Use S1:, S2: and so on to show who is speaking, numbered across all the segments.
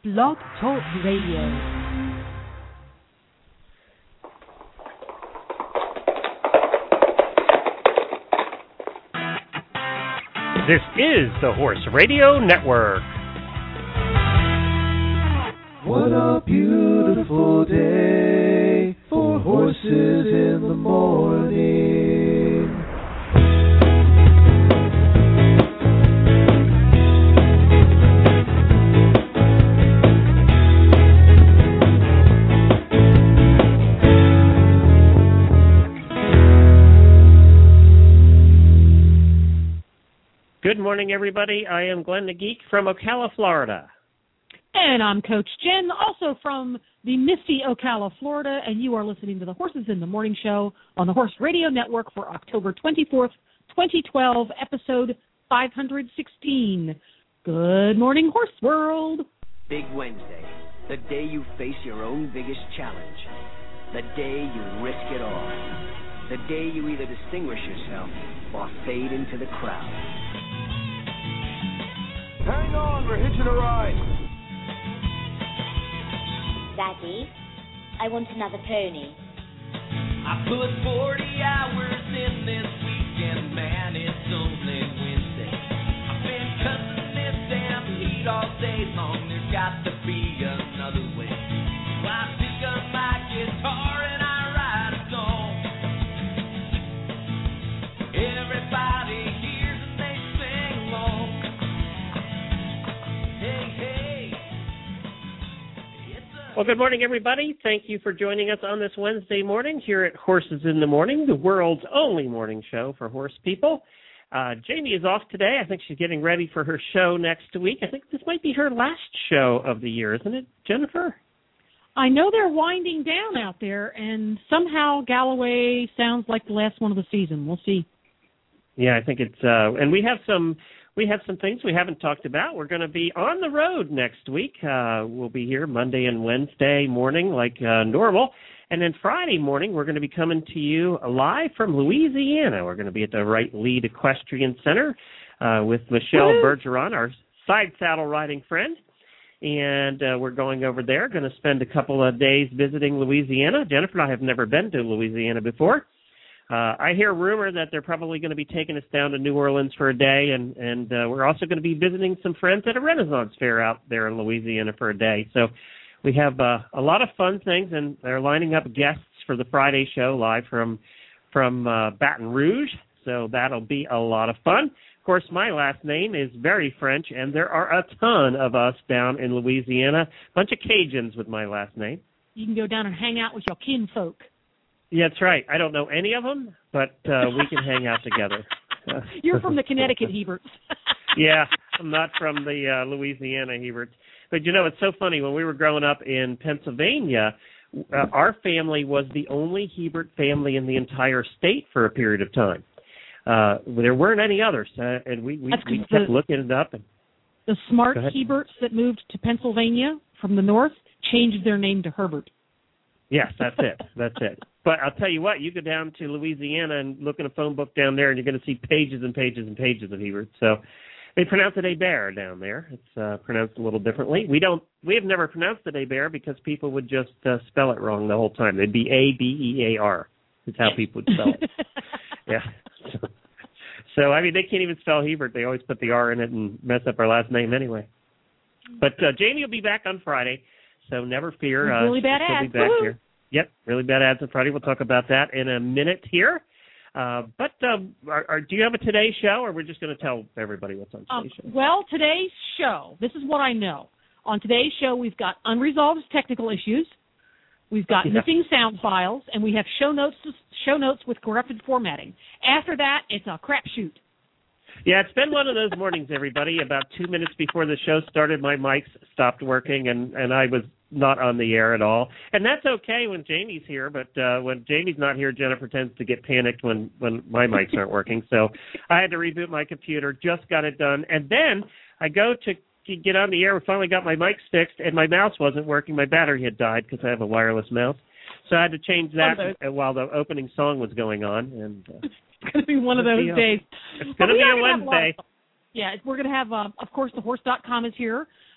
S1: Blog Talk Radio.
S2: This is the Horse Radio Network.
S3: What a beautiful day for horses in the morning.
S2: Good morning, everybody. I am Glenn the Geek from Ocala, Florida.
S1: And I'm Coach Jen, also from the misty Ocala, Florida, and you are listening to the Horses in the Morning Show on the Horse Radio Network for October 24th, 2012, episode 516. Good morning, Horse World.
S4: Big Wednesday, the day you face your own biggest challenge, the day you risk it all, the day you either distinguish yourself or fade into the crowd.
S5: Hang on, we're hitching a ride.
S6: Daddy, I want another pony.
S7: I put 40 hours in this weekend, man, it's only Wednesday. I've been cussing this damn heat all day long, there's got to be another way. So I pick up my guitar and I write a song. Everybody hears and they sing along.
S2: Well, good morning, everybody. Thank you for joining us on this Wednesday morning here at Horses in the Morning, the world's only morning show for horse people. Jamie is off today. I think she's getting ready for her show next week. I think this might be her last show of the year, isn't it, Jennifer?
S1: I know they're winding down out there, and somehow Galloway sounds like the last one of the season. We'll see.
S2: Yeah, I think it's and we have some things we haven't talked about. We're going to be on the road next week. We'll be here Monday and Wednesday morning like normal. And then Friday morning, we're going to be coming to you live from Louisiana. We're going to be at the Wright Lead Equestrian Center with Michelle Bergeron, our side saddle riding friend. And we're going over there, going to spend a couple of days visiting Louisiana. Jennifer and I have never been to Louisiana before. I hear rumor that they're probably going to be taking us down to New Orleans for a day, and we're also going to be visiting some friends at a Renaissance fair out there in Louisiana for a day. So we have a lot of fun things, and they're lining up guests for the Friday show live from Baton Rouge, so that'll be a lot of fun. Of course, my last name is very French, and there are a ton of us down in Louisiana, a bunch of Cajuns with my last name.
S1: You can go down and hang out with your kinfolk.
S2: Yeah, that's right. I don't know any of them, but we can hang out together.
S1: You're from the Connecticut Heberts.
S2: Yeah, I'm not from the Louisiana Heberts. But, you know, it's so funny. When we were growing up in Pennsylvania, our family was the only Hebert family in the entire state for a period of time. There weren't any others, and we kept looking it up.
S1: The smart Heberts that moved to Pennsylvania from the north changed their name to Herbert.
S2: Yes, that's it. That's it. But I'll tell you what, you go down to Louisiana and look in a phone book down there, and you're going to see pages and pages and pages of Hebert. So they pronounce it Hebert down there. It's pronounced a little differently. We have never pronounced it Hebert because people would just spell it wrong the whole time. It'd be A-B-E-A-R. That's how people would spell it. Yeah. So, I mean, they can't even spell Hebert. They always put the R in it and mess up our last name anyway. But Jamie will be back on Friday. So never fear.
S1: Really bad ads.
S2: She'll be back here. Yep, really bad ads on Friday. We'll talk about that in a minute here. But do you have a Today Show, or we're just going to tell everybody what's on today's show?
S1: Well, today's show, this is what I know. On today's show, we've got unresolved technical issues, we've got missing sound files, and we have show notes with corrupted formatting. After that, it's a crapshoot.
S2: Yeah, it's been one of those mornings, everybody. About 2 minutes before the show started, my mics stopped working, and I was not on the air at all. And that's okay when Jamie's here, but when Jamie's not here, Jennifer tends to get panicked when my mics aren't working. So I had to reboot my computer, just got it done. And then I go to get on the air. We finally got my mics fixed, and my mouse wasn't working. My battery had died because I have a wireless mouse. So I had to change that while the opening song was going on. And
S1: it's going to be one of those days.
S2: It's going to be a Wednesday.
S1: Yeah, we're going to have, of course, thehorse.com is here.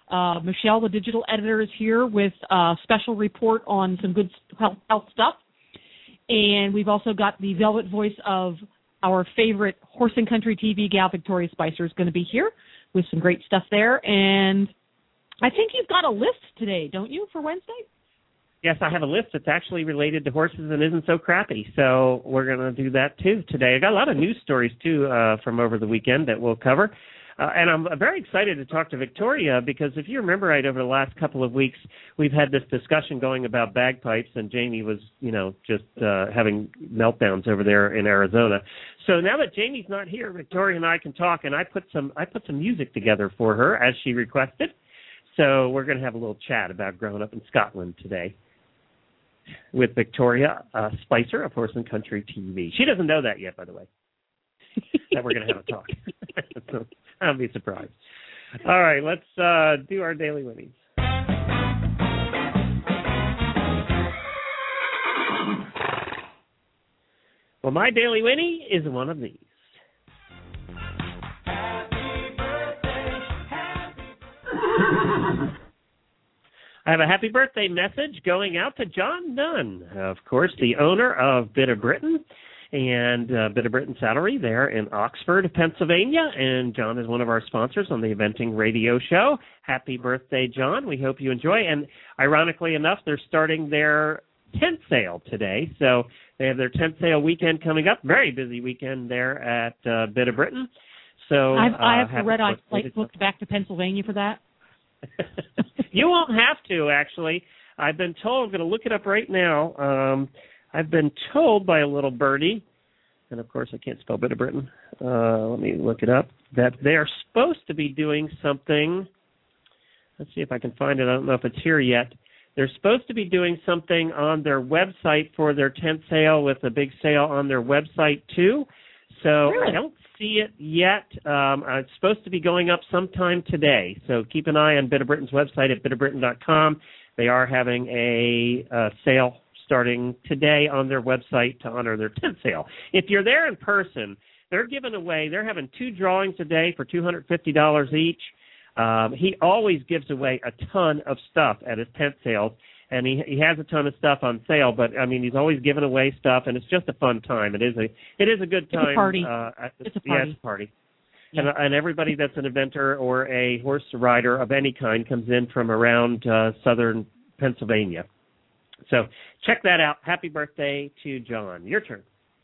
S1: Michelle, the digital editor, is here with a special report on some good health stuff. And we've also got the velvet voice of our favorite Horse and Country TV gal, Victoria Spicer, is going to be here with some great stuff there. And I think you've got a list today, don't you, for Wednesday?
S2: Yes, I have a list that's actually related to horses and isn't so crappy. So we're going to do that, too, today. I got a lot of news stories, too, from over the weekend that we'll cover. And I'm very excited to talk to Victoria because if you remember right, over the last couple of weeks, we've had this discussion going about bagpipes, and Jamie was, just having meltdowns over there in Arizona. So now that Jamie's not here, Victoria and I can talk, and I put some music together for her as she requested. So we're going to have a little chat about growing up in Scotland today with Victoria Spicer of Horse and Country TV. She doesn't know that yet, by the way, that we're going to have a talk. So I'll be surprised. All right, let's do our Daily Winnies. Well, my Daily Winnie is one of these. I have a happy birthday message going out to John Nunn, of course, the owner of Bit of Britain and Bit of Britain Saddlery there in Oxford, Pennsylvania. And John is one of our sponsors on the Eventing Radio Show. Happy birthday, John. We hope you enjoy. And ironically enough, they're starting their tent sale today. So they have their tent sale weekend coming up. Very busy weekend there at Bit of Britain. So
S1: I have a red-eye flight booked back to Pennsylvania for that.
S2: You won't have to, actually. I've been told, I'm going to look it up right now. I've been told by a little birdie, and of course I can't spell Bit of Britain. Let me look it up, that they are supposed to be doing something. Let's see if I can find it. I don't know if it's here yet. They're supposed to be doing something on their website for their tent sale with a big sale on their website, too. So really? I don't see it yet. It's supposed to be going up sometime today. So keep an eye on Bit of Britain's website at bitofbritain.com. They are having a sale starting today on their website to honor their tent sale. If you're there in person, they're having 2 drawings a day for $250 each. He always gives away a ton of stuff at his tent sales. And he has a ton of stuff on sale, but I mean he's always giving away stuff, and it's just a fun time. It is a good time.
S1: It's a party.
S2: It's a party. Yeah, it's a party. Yeah. And everybody that's an eventer or a horse rider of any kind comes in from around southern Pennsylvania. So check that out. Happy birthday to John. Your turn.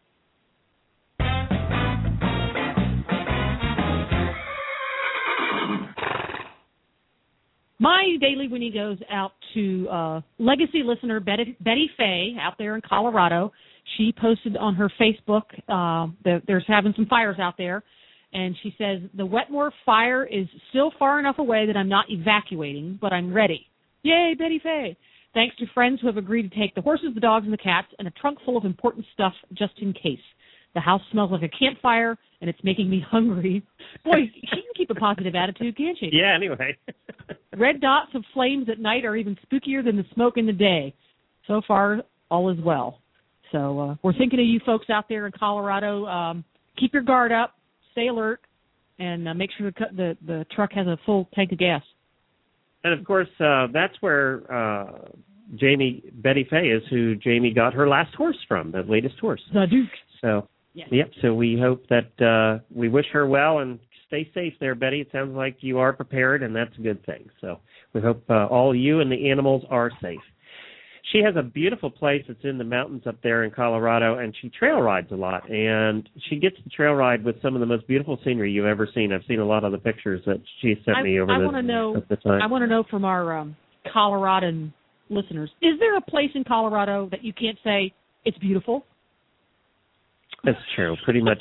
S1: My Daily Winnie goes out to legacy listener Betty Fay out there in Colorado. She posted on her Facebook that there's having some fires out there, and she says, the Wetmore fire is still far enough away that I'm not evacuating, but I'm ready. Yay, Betty Fay. Thanks to friends who have agreed to take the horses, the dogs, and the cats, and a trunk full of important stuff just in case. The house smells like a campfire, and it's making me hungry. Boy, she can keep a positive attitude, can't she?
S2: Yeah, anyway.
S1: Red dots of flames at night are even spookier than the smoke in the day. So far, all is well. So we're thinking of you folks out there in Colorado. Keep your guard up, stay alert, and make sure the truck has a full tank of gas.
S2: And, of course, that's where Betty Fay is, who Jamie got her last horse from, the latest horse.
S1: The Duke.
S2: So,
S1: yes.
S2: Yep, so we hope that we wish her well and stay safe there, Betty. It sounds like you are prepared, and that's a good thing. So we hope all you and the animals are safe. She has a beautiful place that's in the mountains up there in Colorado, and she trail rides a lot. And she gets to trail ride with some of the most beautiful scenery you've ever seen. I've seen a lot of the pictures that she sent me over the time.
S1: I want to know from our Coloradan listeners, is there a place in Colorado that you can't say it's beautiful?
S2: That's true. Pretty much.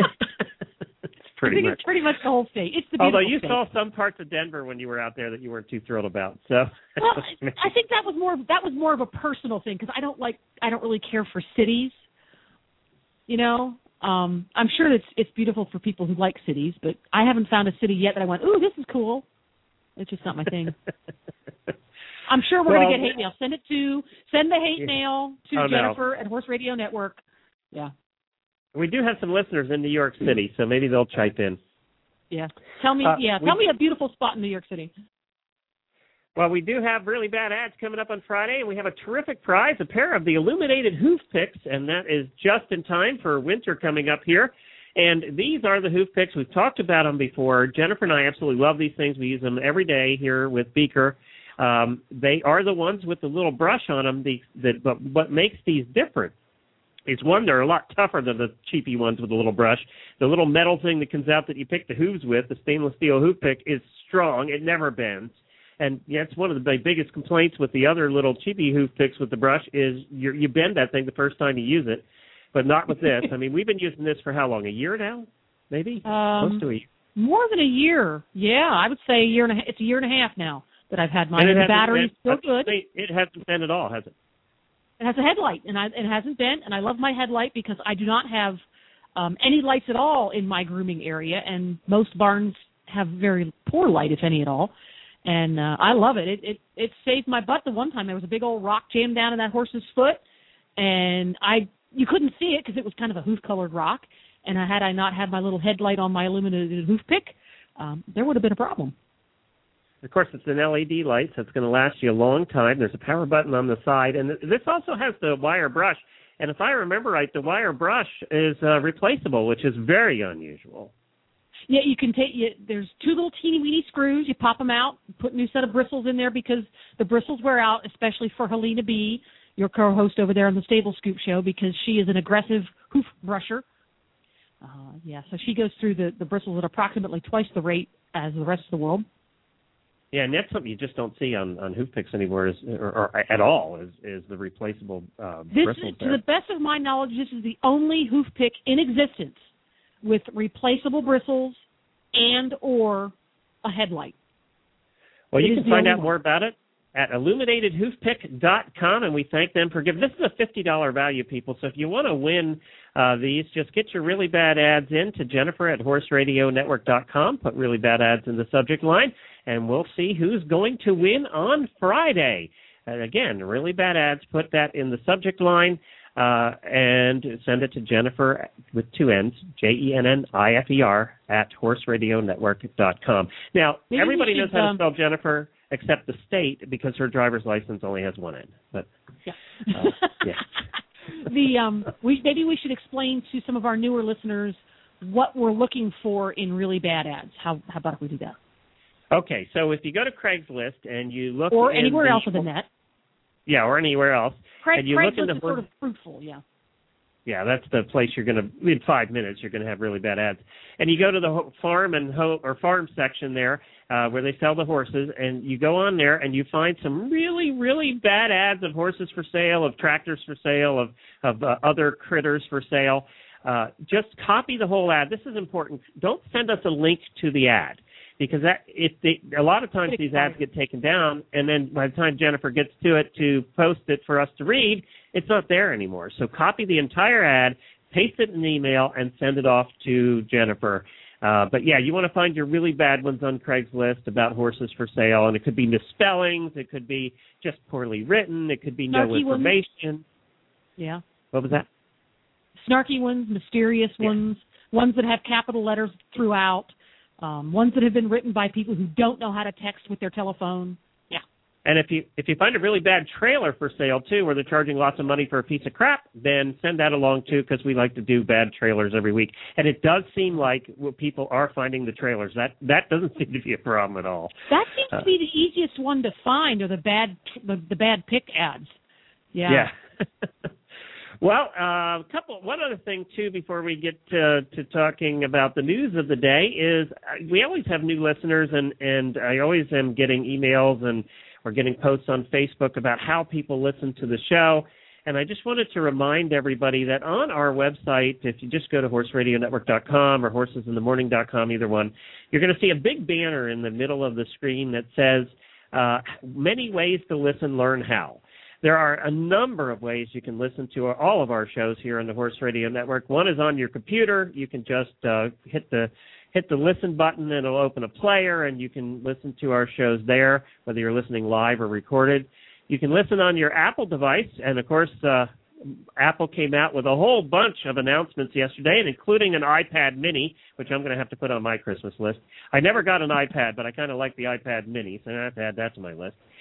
S1: It's pretty much the whole state. It's the beautiful
S2: Although you
S1: state.
S2: saw some parts of Denver when you were out there that you weren't too thrilled about. So
S1: well, I think that was more of a personal thing because I don't really care for cities. You know, I'm sure it's beautiful for people who like cities, but I haven't found a city yet that I went, ooh, this is cool. It's just not my thing. I'm sure we're going to get hate mail. Send the hate mail to Jennifer at Horse Radio Network. Yeah.
S2: We do have some listeners in New York City, so maybe they'll chime in.
S1: Yeah. Tell me a beautiful spot in New York City.
S2: Well, we do have really bad ads coming up on Friday, and we have a terrific prize, a pair of the illuminated hoof picks, and that is just in time for winter coming up here. And these are the hoof picks. We've talked about them before. Jennifer and I absolutely love these things. We use them every day here with Beaker. They are the ones with the little brush on them. But what makes these different is, one, they're a lot tougher than the cheapy ones with the little brush. The little metal thing that comes out that you pick the hooves with, the stainless steel hoof pick, is strong. It never bends. And that's one of the biggest complaints with the other little cheapy hoof picks with the brush is you bend that thing the first time you use it, but not with this. I mean, we've been using this for how long? A year now? Maybe? Close to a year.
S1: More than a year. Yeah, I would say a year and a half. It's a year and a half now that I've had mine. And the battery's still good.
S2: It hasn't bent at all, has it?
S1: It has a headlight, and it hasn't bent, and I love my headlight because I do not have any lights at all in my grooming area, and most barns have very poor light, if any at all. And I love it. It saved my butt the one time. There was a big old rock jammed down in that horse's foot, and you couldn't see it because it was kind of a hoof-colored rock. And had I not had my little headlight on my illuminated hoof pick, there would have been a problem.
S2: Of course, it's an LED light, so it's going to last you a long time. There's a power button on the side, and this also has the wire brush. And if I remember right, the wire brush is replaceable, which is very unusual.
S1: Yeah, you can there's two little teeny-weeny screws. You pop them out, put a new set of bristles in there because the bristles wear out, especially for Helena B., your co-host over there on the Stable Scoop Show, because she is an aggressive hoof brusher. So she goes through the bristles at approximately twice the rate as the rest of the world.
S2: Yeah, and that's something you just don't see on hoof picks anymore, or at all, is the replaceable bristles there.
S1: To the best of my knowledge, this is the only hoof pick in existence with replaceable bristles and or a headlight.
S2: Well, you can find out more about it at illuminatedhoofpick.com, and we thank them for giving. This is a $50 value, people, so if you want to win these, just get your really bad ads in to Jennifer at horseradionetwork.com, put really bad ads in the subject line, and we'll see who's going to win on Friday. And again, really bad ads, put that in the subject line, and send it to Jennifer with two N's, JENNIFER, at horseradionetwork.com. Now,
S1: maybe
S2: everybody knows how to spell Jennifer except the state because her driver's license only has one N. But
S1: maybe we should explain to some of our newer listeners what we're looking for in really bad ads. How about if we do that?
S2: Okay, so if you go to Craigslist and you look
S1: or anywhere else on the net.
S2: Yeah, or anywhere else.
S1: And you look in the sort of fruitful, yeah.
S2: Yeah, that's the place you're going to, in 5 minutes, you're going to have really bad ads. And you go to the farm farm section there where they sell the horses, and you go on there and you find some really, really bad ads of horses for sale, of tractors for sale, of other critters for sale. Just copy the whole ad. This is important. Don't send us a link to the ad. Because a lot of times these ads get taken down, and then by the time Jennifer gets to it to post it for us to read, it's not there anymore. So copy the entire ad, paste it in an email, and send it off to Jennifer. But, yeah, you want to find your really bad ones on Craigslist about horses for sale, and it could be misspellings. It could be just poorly written. It could be no information.
S1: Ones. Yeah.
S2: What was that?
S1: Snarky ones, mysterious ones, ones that have capital letters throughout. Ones that have been written by people who don't know how to text with their telephone. Yeah.
S2: And if you find a really bad trailer for sale, too, where they're charging lots of money for a piece of crap, then send that along, too, because we like to do bad trailers every week. And it does seem like people are finding the trailers. That doesn't seem to be a problem at all.
S1: That seems to be the easiest one to find, are the bad pick ads. Yeah.
S2: Well, one other thing, too, before we get to talking about the news of the day is we always have new listeners, and I always am getting emails or getting posts on Facebook about how people listen to the show. And I just wanted to remind everybody that on our website, if you just go to horseradionetwork.com or horsesinthemorning.com, either one, you're going to see a big banner in the middle of the screen that says, many ways to listen, learn how. There are a number of ways you can listen to all of our shows here on the Horse Radio Network. One is on your computer. You can just hit the listen button, and it'll open a player, and you can listen to our shows there, whether you're listening live or recorded. You can listen on your Apple device, and, of course, Apple came out with a whole bunch of announcements yesterday, and including an iPad mini, which I'm going to have to put on my Christmas list. I never got an iPad, but I kind of like the iPad mini, so I have to add that to my list.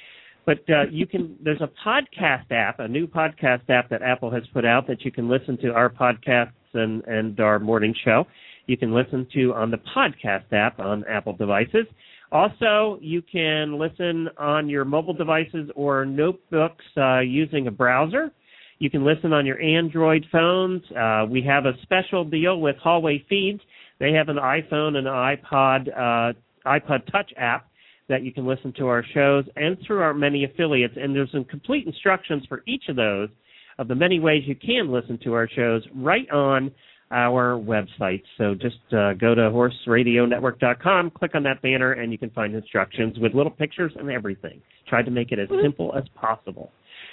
S2: But there's a podcast app, a new podcast app that Apple has put out that you can listen to our podcasts and our morning show. You can listen to on the podcast app on Apple devices. Also, you can listen on your mobile devices or notebooks using a browser. You can listen on your Android phones. We have a special deal with Hallway Feeds. They have an iPhone and an iPod Touch app that you can listen to our shows and through our many affiliates. And there's some complete instructions for each of those, of the many ways you can listen to our shows right on our website. So just go to horseradionetwork.com, click on that banner, and you can find instructions with little pictures and everything. Tried to make it as simple as possible.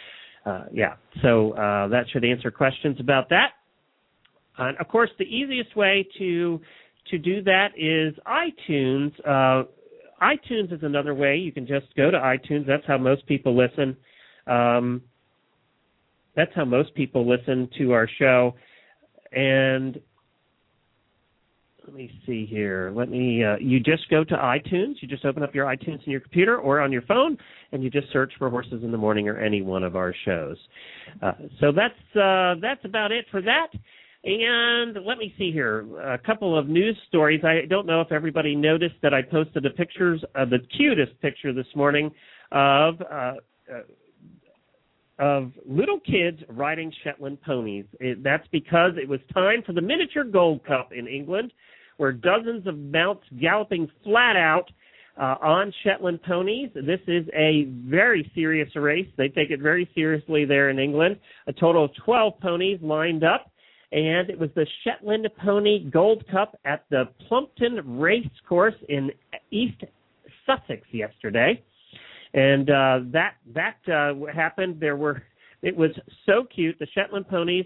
S2: So that should answer questions about that. And of course, the easiest way to do that is iTunes. iTunes is another way. You can just go to iTunes. That's how most people listen. That's how most people listen to our show. And let me see here. You just go to iTunes. You just open up your iTunes in your computer or on your phone, and you just search for Horses in the Morning or any one of our shows. So that's about it for that. And let me see here. A couple of news stories. I don't know if everybody noticed that I posted the cutest picture this morning of little kids riding Shetland ponies. That's because it was time for the Miniature Gold Cup in England, where dozens of mounts galloping flat out on Shetland ponies. This is a very serious race. They take it very seriously there in England. A total of 12 ponies lined up, and it was the Shetland Pony Gold Cup at the Plumpton Race Course in East Sussex yesterday. And that happened. It was so cute. The Shetland ponies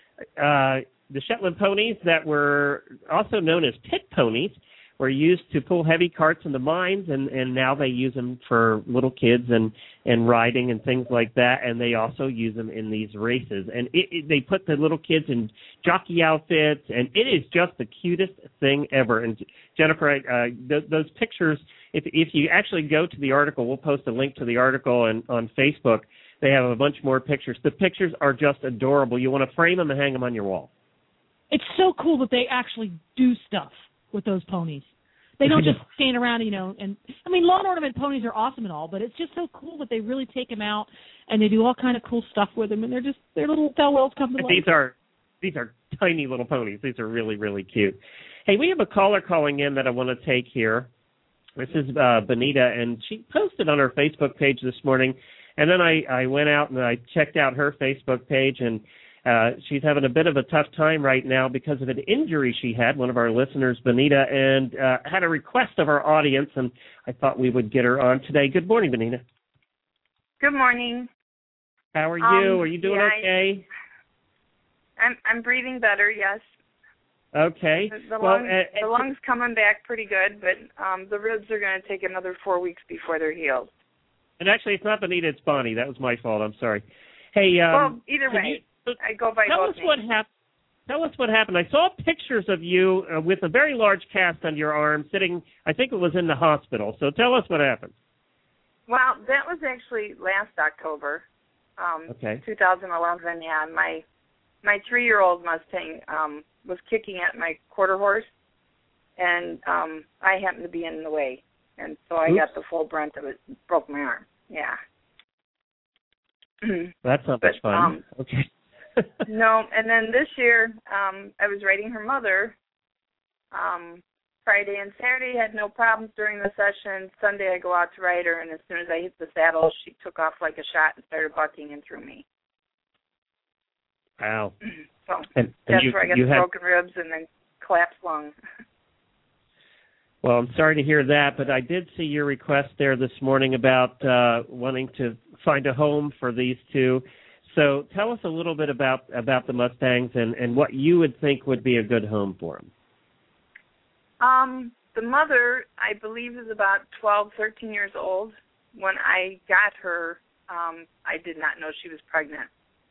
S2: that were also known as pit ponies were used to pull heavy carts in the mines, and now they use them for little kids and riding and things like that. And they also use them in these races. And they put the little kids in jockey outfits, and it is just the cutest thing ever. And Jennifer, those pictures. If you actually go to the article, we'll post a link to the article on Facebook. They have a bunch more pictures. The pictures are just adorable. You want to frame them and hang them on your wall.
S1: It's so cool that they actually do stuff with those ponies. They don't just stand around, and I mean, lawn ornament ponies are awesome and all, but it's just so cool that they really take them out and they do all kind of cool stuff with them, and they're little Thelwells come to life.
S2: These are tiny little ponies. These are really, really cute. Hey, we have a caller calling in that I want to take here. This is Benita, and she posted on her Facebook page this morning, and then I went out and I checked out her Facebook page, and she's having a bit of a tough time right now because of an injury she had, one of our listeners, Benita, and had a request of our audience, and I thought we would get her on today. Good morning, Benita.
S8: Good morning.
S2: How are you? Are you doing okay?
S8: I'm breathing better, yes.
S2: Okay.
S8: The lungs coming back pretty good, but the ribs are going to take another 4 weeks before they're healed.
S2: And actually, it's not Benita, it's Bonnie. That was my fault. I'm sorry. Hey.
S8: Well, either way, I go by both names.
S2: Tell us what happened. I saw pictures of you with a very large cast on your arm sitting, I think it was in the hospital. So tell us what happened.
S8: Well, that was actually last October, 2011. Yeah, my 3-year-old Mustang was kicking at my quarter horse, and I happened to be in the way, and so I got the full brunt of it, broke my arm. Yeah.
S2: That's not much fun. Okay.
S8: No, and then this year I was riding her mother. Friday and Saturday had no problems during the session. Sunday I go out to ride her, and as soon as I hit the saddle, she took off like a shot and started bucking and threw me.
S2: Wow.
S8: So that's where I got the broken ribs and then collapsed lung.
S2: Well, I'm sorry to hear that, but I did see your request there this morning about wanting to find a home for these two. So tell us a little bit about the Mustangs and what you would think would be a good home for them.
S8: The mother, I believe, is about 12, 13 years old. When I got her, I did not know she was pregnant.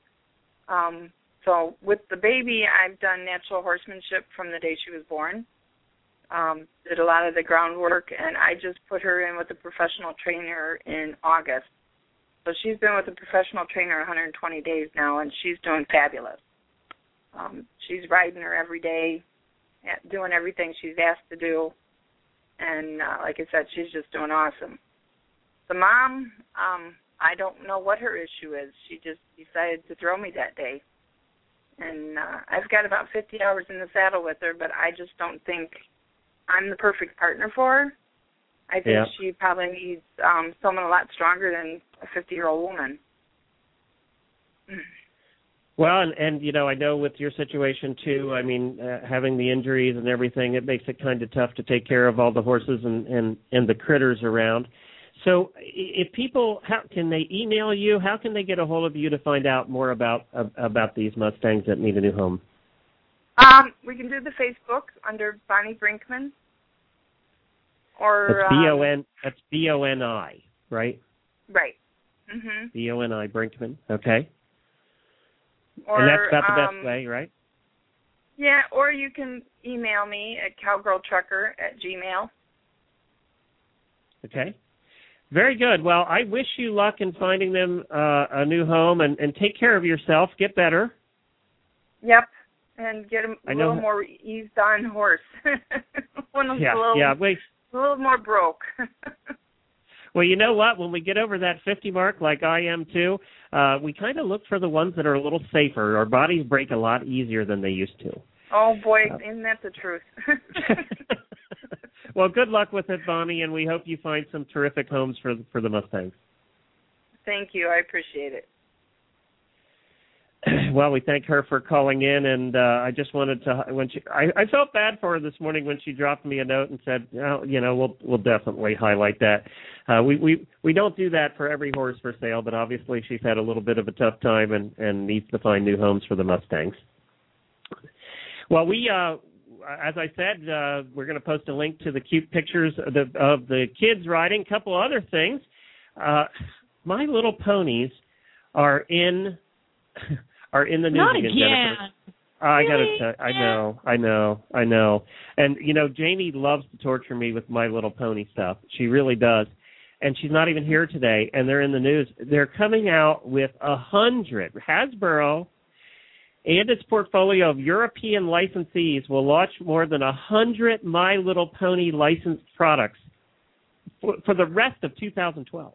S8: So with the baby, I've done natural horsemanship from the day she was born. Did a lot of the groundwork, and I just put her in with a professional trainer in August. So she's been with a professional trainer 120 days now, and she's doing fabulous. She's riding her every day, doing everything she's asked to do. And like I said, she's just doing awesome. The mom, I don't know what her issue is. She just decided to throw me that day. And I've got about 50 hours in the saddle with her, but I just don't think I'm the perfect partner for her. I think she probably needs someone a lot stronger than a 50-year-old woman.
S2: Well, and you know, I know with your situation too, I mean, having the injuries and everything, it makes it kind of tough to take care of all the horses and the critters around. So if people, how can they email you? How can they get a hold of you to find out more about these Mustangs that need a new home?
S8: We can do the Facebook under Bonnie Brinkman. Or
S2: that's B-O-N, that's B-O-N-I, right?
S8: Right. Mm-hmm.
S2: B-O-N-I, Brinkman, okay.
S8: Or,
S2: and that's about the best way, right?
S8: Yeah, or you can email me at cowgirltrucker@gmail.
S2: Okay. Very good. Well, I wish you luck in finding them a new home, and take care of yourself. Get better.
S8: Yep, and get a little more eased-on horse. A little more broke.
S2: Well, you know what? When we get over that 50 mark, like I am too, we kind of look for the ones that are a little safer. Our bodies break a lot easier than they used to.
S8: Oh, boy, isn't that the truth?
S2: Well, good luck with it, Bonnie, and we hope you find some terrific homes for the Mustangs.
S8: Thank you. I appreciate it.
S2: Well, we thank her for calling in, and I just wanted to. I felt bad for her this morning when she dropped me a note and said, oh, you know, we'll definitely highlight that. We don't do that for every horse for sale, but obviously she's had a little bit of a tough time and needs to find new homes for the Mustangs. Well, we, as I said, we're going to post a link to the cute pictures of the kids riding. A couple other things. My Little Ponies are in the news
S1: Not
S2: again,
S1: again.
S2: Jennifer. I gotta tell I know. And you know, Jamie loves to torture me with My Little Pony stuff. She really does. And she's not even here today, and they're in the news. They're coming out with 100. Hasbro and its portfolio of European licensees will launch more than 100 My Little Pony licensed products for the rest of 2012.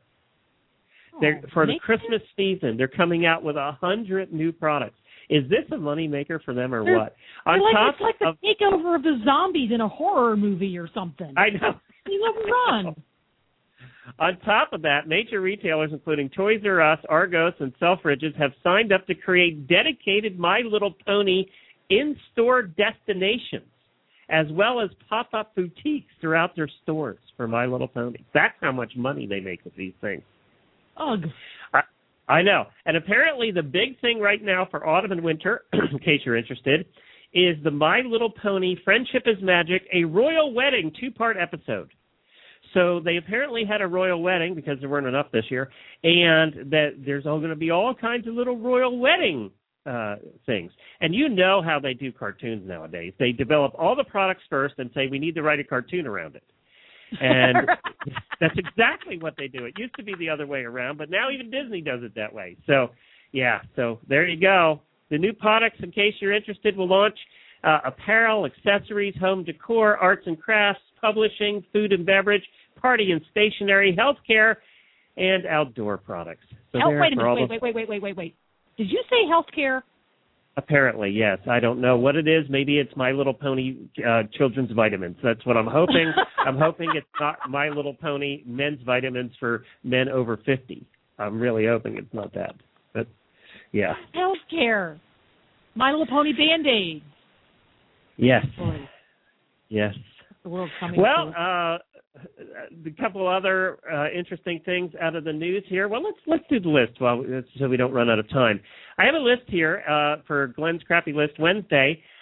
S2: For the Christmas season, they're coming out with 100 new products. Is this a moneymaker for them or what?
S1: It's like the takeover of the zombies in a horror movie or something.
S2: I know.
S1: You let them run.
S2: On top of that, major retailers including Toys R Us, Argos, and Selfridges have signed up to create dedicated My Little Pony in-store destinations, as well as pop-up boutiques throughout their stores for My Little Pony. That's how much money they make with these things.
S1: Ugh.
S2: I know. And apparently the big thing right now for autumn and winter, in case you're interested, is the My Little Pony Friendship is Magic, a royal wedding 2-part episode. So they apparently had a royal wedding because there weren't enough this year, and that there's all going to be all kinds of little royal wedding things. And you know how they do cartoons nowadays. They develop all the products first and say, we need to write a cartoon around it. And that's exactly what they do. It used to be the other way around, but now even Disney does it that way. So, yeah, so there you go. The new products, in case you're interested, will launch apparel, accessories, home decor, arts and crafts, publishing, food and beverage, party and stationery, healthcare, and outdoor products. So
S1: wait a minute. Wait. Did you say healthcare?
S2: Apparently, yes. I don't know what it is. Maybe it's My Little Pony children's vitamins. That's what I'm hoping. I'm hoping it's not My Little Pony men's vitamins for men over 50. I'm really hoping it's not that. But, yeah.
S1: Healthcare. My Little Pony Band-Aids.
S2: Yes.
S1: Boy.
S2: Yes.
S1: The world's coming
S2: a couple other interesting things out of the news here. Well, let's do the list so we don't run out of time. I have a list here for Glenn's Crappy List Wednesday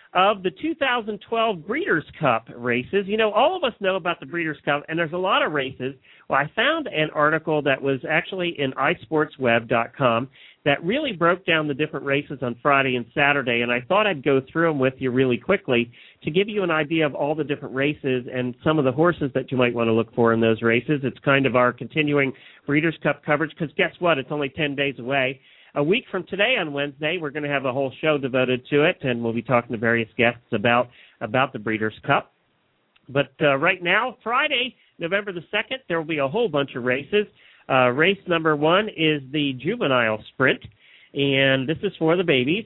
S2: of the 2012 Breeders' Cup races. You know, all of us know about the Breeders' Cup, and there's a lot of races. Well, I found an article that was actually in iSportsWeb.com that really broke down the different races on Friday and Saturday, and I thought I'd go through them with you really quickly to give you an idea of all the different races and some of the horses that you might want to look for in those races. It's kind of our continuing Breeders' Cup coverage, because guess what? It's only 10 days away. A week from today on Wednesday, we're going to have a whole show devoted to it, and we'll be talking to various guests about the Breeders' Cup. But right now, Friday, November the 2nd, there will be a whole bunch of races. Race number 1 is the Juvenile Sprint, and this is for the babies.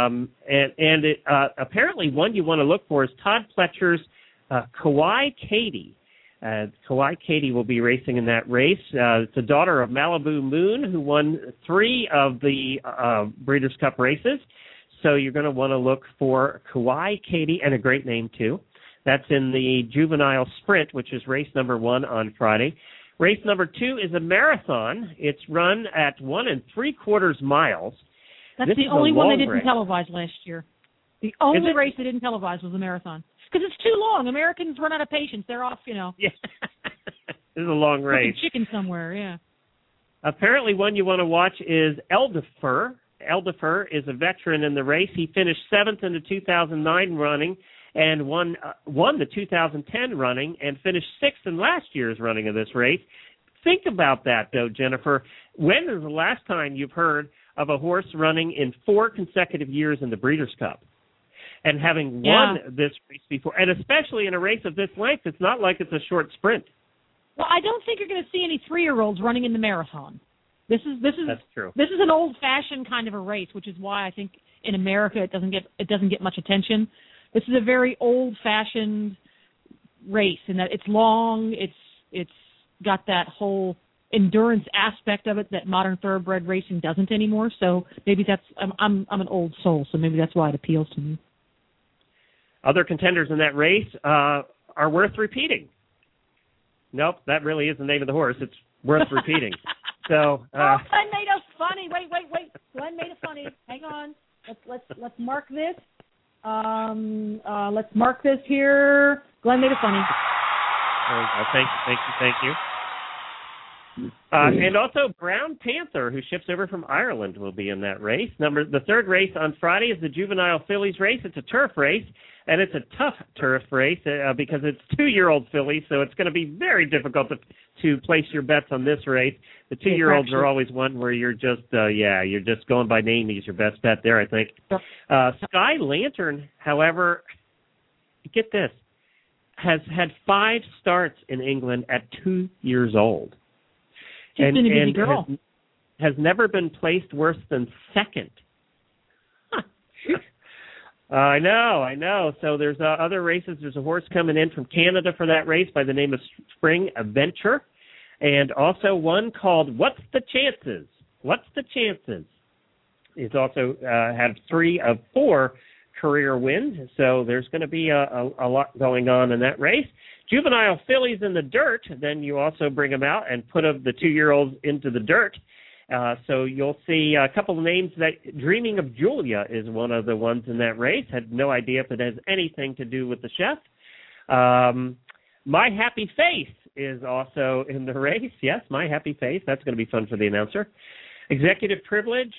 S2: Apparently one you want to look for is Todd Pletcher's Kauai Katie. Kauai Katie will be racing in that race. It's a daughter of Malibu Moon, who won 3 of the Breeders' Cup races. So you're going to want to look for Kauai Katie, and a great name too. That's in the Juvenile Sprint, which is race number 1 on Friday. Race number 2 is a marathon. It's run at 1 3/4 miles.
S1: That's the only one they didn't televise last year. The only race they didn't televise was the marathon. Because it's too long. Americans run out of patience. They're off, Yeah.
S2: This is a long race.
S1: Chicken somewhere, yeah.
S2: Apparently one you want to watch is Eldefer. Eldefer is a veteran in the race. He finished 7th in the 2009 running and won the 2010 running and finished 6th in last year's running of this race. Think about that, though, Jennifer. When is the last time you've heard of a horse running in 4 consecutive years in the Breeders' Cup? And having won this race before, and especially in a race of this length, it's not like it's a short sprint.
S1: Well, I don't think you're going to see any 3-year-olds running in the marathon. That's true. This is an old-fashioned kind of a race, which is why I think in America it doesn't get much attention. This is a very old-fashioned race in that it's long. It's got that whole endurance aspect of it that modern thoroughbred racing doesn't anymore. So maybe I'm an old soul, so maybe that's why it appeals to me.
S2: Other contenders in that race are worth repeating. Nope, that really is the name of the horse. It's worth repeating. So
S1: Glenn made us funny. Wait. Glenn made us funny. Hang on. Let's mark this. Let's mark this here. Glenn made us funny.
S2: There we go. Thank you. And also Brown Panther, who ships over from Ireland, will be in that race. The third race on Friday is the Juvenile Fillies race. It's a turf race, and it's a tough turf race because it's 2-year-old fillies, so it's going to be very difficult to place your bets on this race. The 2-year-olds are always one where you're just going by name. He's your best bet there, I think. Sky Lantern, however, get this, has had 5 starts in England at 2 years old.
S1: She's been a busy girl.
S2: Has never been placed worse than 2nd. I know. So there's other races. There's a horse coming in from Canada for that race by the name of Spring Adventure, and also one called What's the Chances? It's also had 3 of 4 career wins, so there's going to be a lot going on in that race. Juvenile fillies in the dirt, then you also bring them out and put the 2-year-olds into the dirt. So you'll see a couple of names. That Dreaming of Julia is one of the ones in that race. Had no idea if it has anything to do with the chef. My Happy Face is also in the race. Yes, My Happy Face. That's going to be fun for the announcer. Executive Privilege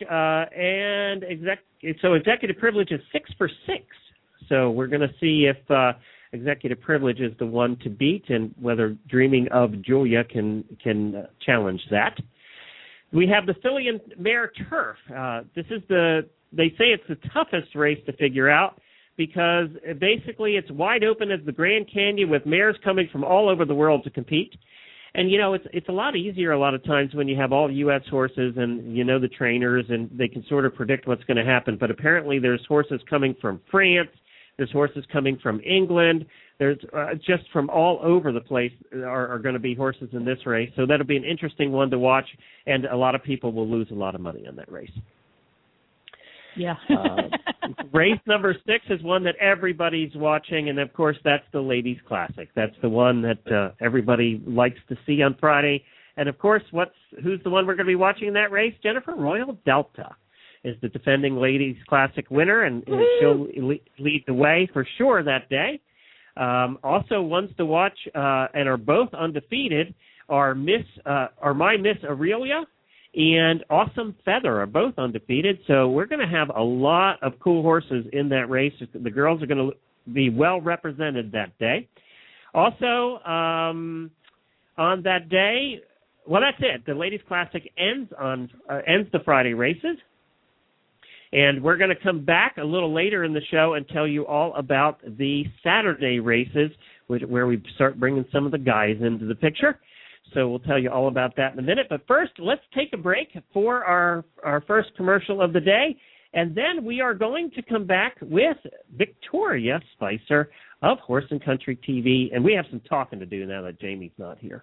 S2: Executive Privilege is 6 for 6. So we're going to see if Executive Privilege is the one to beat, and whether Dreaming of Julia can challenge that. We have the filly and mare turf. They say it's the toughest race to figure out because basically it's wide open as the Grand Canyon with mares coming from all over the world to compete. And, it's a lot easier a lot of times when you have all U.S. horses and the trainers, and they can sort of predict what's going to happen. But apparently there's horses coming from France. There's horses coming from England. There's just from all over the place are going to be horses in this race. So that'll be an interesting one to watch, and a lot of people will lose a lot of money on that race.
S1: Yeah.
S2: Race number 6 is one that everybody's watching, and, of course, that's the Ladies Classic. That's the one that everybody likes to see on Friday. And, of course, who's the one we're going to be watching in that race, Jennifer? Royal Delta. is the defending Ladies Classic winner, and she'll lead the way for sure that day. Also, ones to watch and are both undefeated are My Miss Aurelia and Awesome Feather are both undefeated. So we're going to have a lot of cool horses in that race. The girls are going to be well represented that day. Also, on that day, well, that's it. The Ladies Classic ends the Friday races. And we're going to come back a little later in the show and tell you all about the Saturday races, where we start bringing some of the guys into the picture. So we'll tell you all about that in a minute. But first, let's take a break for our first commercial of the day. And then we are going to come back with Victoria Spicer of Horse and Country TV. And we have some talking to do now that Jamie's not here.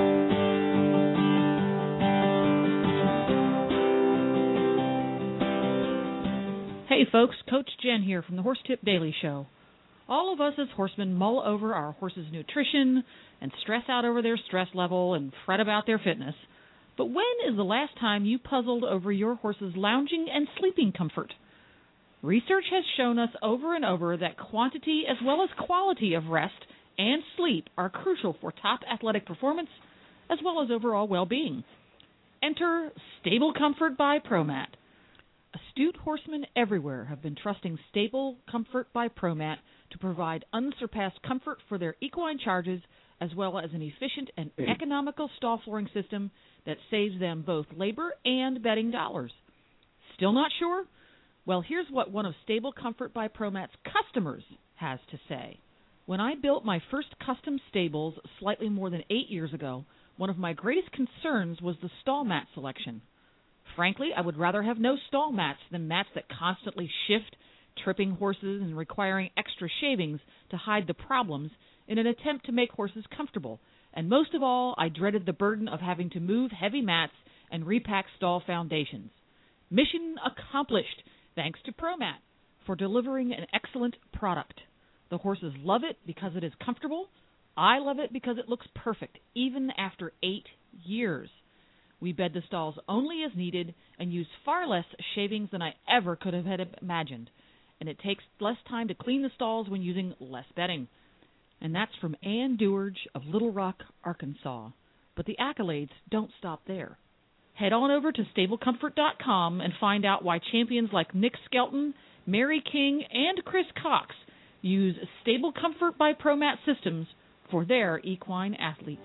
S1: Hey folks, Coach Jen here from the Horse Tip Daily Show. All of us as horsemen mull over our horses' nutrition and stress out over their stress level and fret about their fitness. But when is the last time you puzzled over your horse's lounging and sleeping comfort? Research has shown us over and over that quantity as well as quality of rest and sleep are crucial for top athletic performance as well as overall well-being. Enter Stable Comfort by ProMat. Astute horsemen everywhere have been trusting Stable Comfort by ProMat to provide unsurpassed comfort for their equine charges, as well as an efficient and economical stall flooring system that saves them both labor and bedding dollars. Still not sure? Well, here's what one of Stable Comfort by ProMat's customers has to say. When I built my first custom stables slightly more than 8 years ago, one of my greatest concerns was the stall mat selection. Frankly, I would rather have no stall mats than mats that constantly shift, tripping horses and requiring extra shavings to hide the problems in an attempt to make horses comfortable. And most of all, I dreaded the burden of having to move heavy mats and repack stall foundations. Mission accomplished, thanks to ProMat for delivering an excellent product. The horses love it because it is comfortable. I love it because it looks perfect, even after 8 years. We bed the stalls only as needed and use far less shavings than I ever could have had imagined. And it takes less time to clean the stalls when using less bedding. And that's from Ann Duerge of Little Rock, Arkansas. But the accolades don't stop there. Head on over to StableComfort.com and find out why champions like Nick Skelton, Mary King, and Chris Cox use Stable Comfort by ProMat systems for their equine athletes.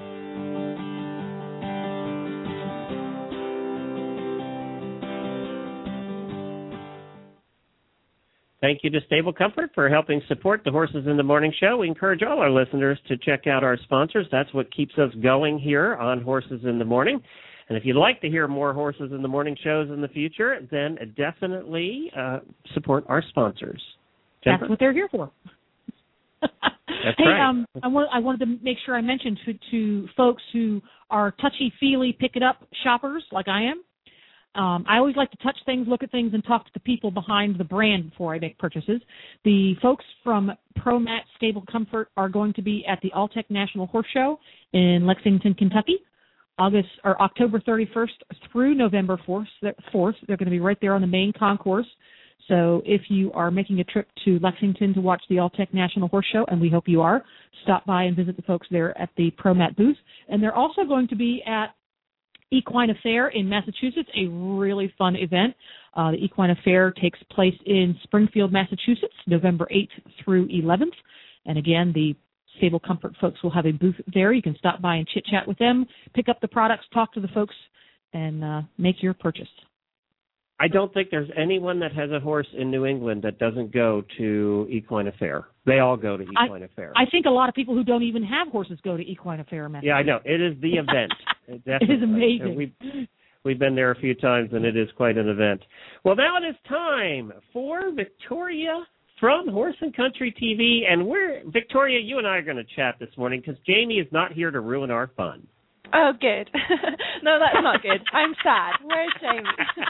S2: Thank you to Stable Comfort for helping support the Horses in the Morning show. We encourage all our listeners to check out our sponsors. That's what keeps us going here on Horses in the Morning. And if you'd like to hear more Horses in the Morning shows in the future, then definitely support our sponsors. Jennifer?
S1: That's what they're here for.
S2: That's
S1: hey,
S2: right.
S1: I wanted to make sure I mentioned to folks who are touchy-feely, pick-it-up shoppers like I am, I always like to touch things, look at things, and talk to the people behind the brand before I make purchases. The folks from ProMat Stable Comfort are going to be at the Alltech National Horse Show in Lexington, Kentucky, October 31st through November 4th. They're going to be right there on the main concourse. So if you are making a trip to Lexington to watch the Alltech National Horse Show, and we hope you are, stop by and visit the folks there at the ProMat booth. And they're also going to be at Equine Affair in Massachusetts, a really fun event. The Equine Affair takes place in Springfield, Massachusetts, November 8th through 11th. And again, the Stable Comfort folks will have a booth there. You can stop by and chit-chat with them, pick up the products, talk to the folks, and make your purchase.
S2: I don't think there's anyone that has a horse in New England that doesn't go to Equine Affair. They all go to Equine Affair.
S1: I think a lot of people who don't even have horses go to Equine Affair.
S2: Yeah, I know. It is the event.
S1: It is amazing.
S2: We've been there a few times, and it is quite an event. Well, now it is time for Victoria from Horse and Country TV. And Victoria, you and I are going to chat this morning because Jamie is not here to ruin our fun.
S9: Oh, good. No, that's not good. I'm sad. Where's Jamie?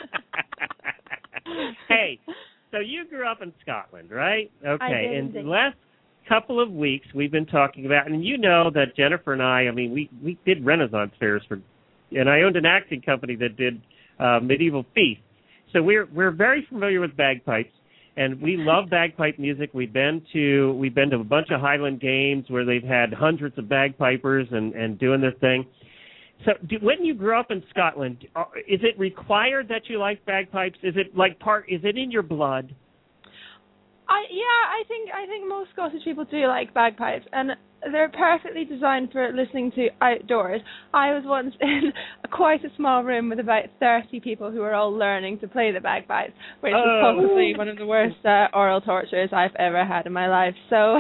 S2: Hey, so you grew up in Scotland, right? Okay.
S9: I did,
S2: in the last couple of weeks, we've been talking about, and you know that Jennifer and I mean, we did Renaissance fairs and I owned an acting company that did medieval feasts. So we're very familiar with bagpipes, and we love bagpipe music. We've been to a bunch of Highland games where they've had hundreds of bagpipers and doing their thing. So when you grew up in Scotland, is it required that you like bagpipes? Is it is it in your blood?
S9: I think most Scottish people do like bagpipes, and they're perfectly designed for listening to outdoors. I was once in quite a small room with about 30 people who were all learning to play the bagpipes, which was possibly one of the worst oral tortures I've ever had in my life. So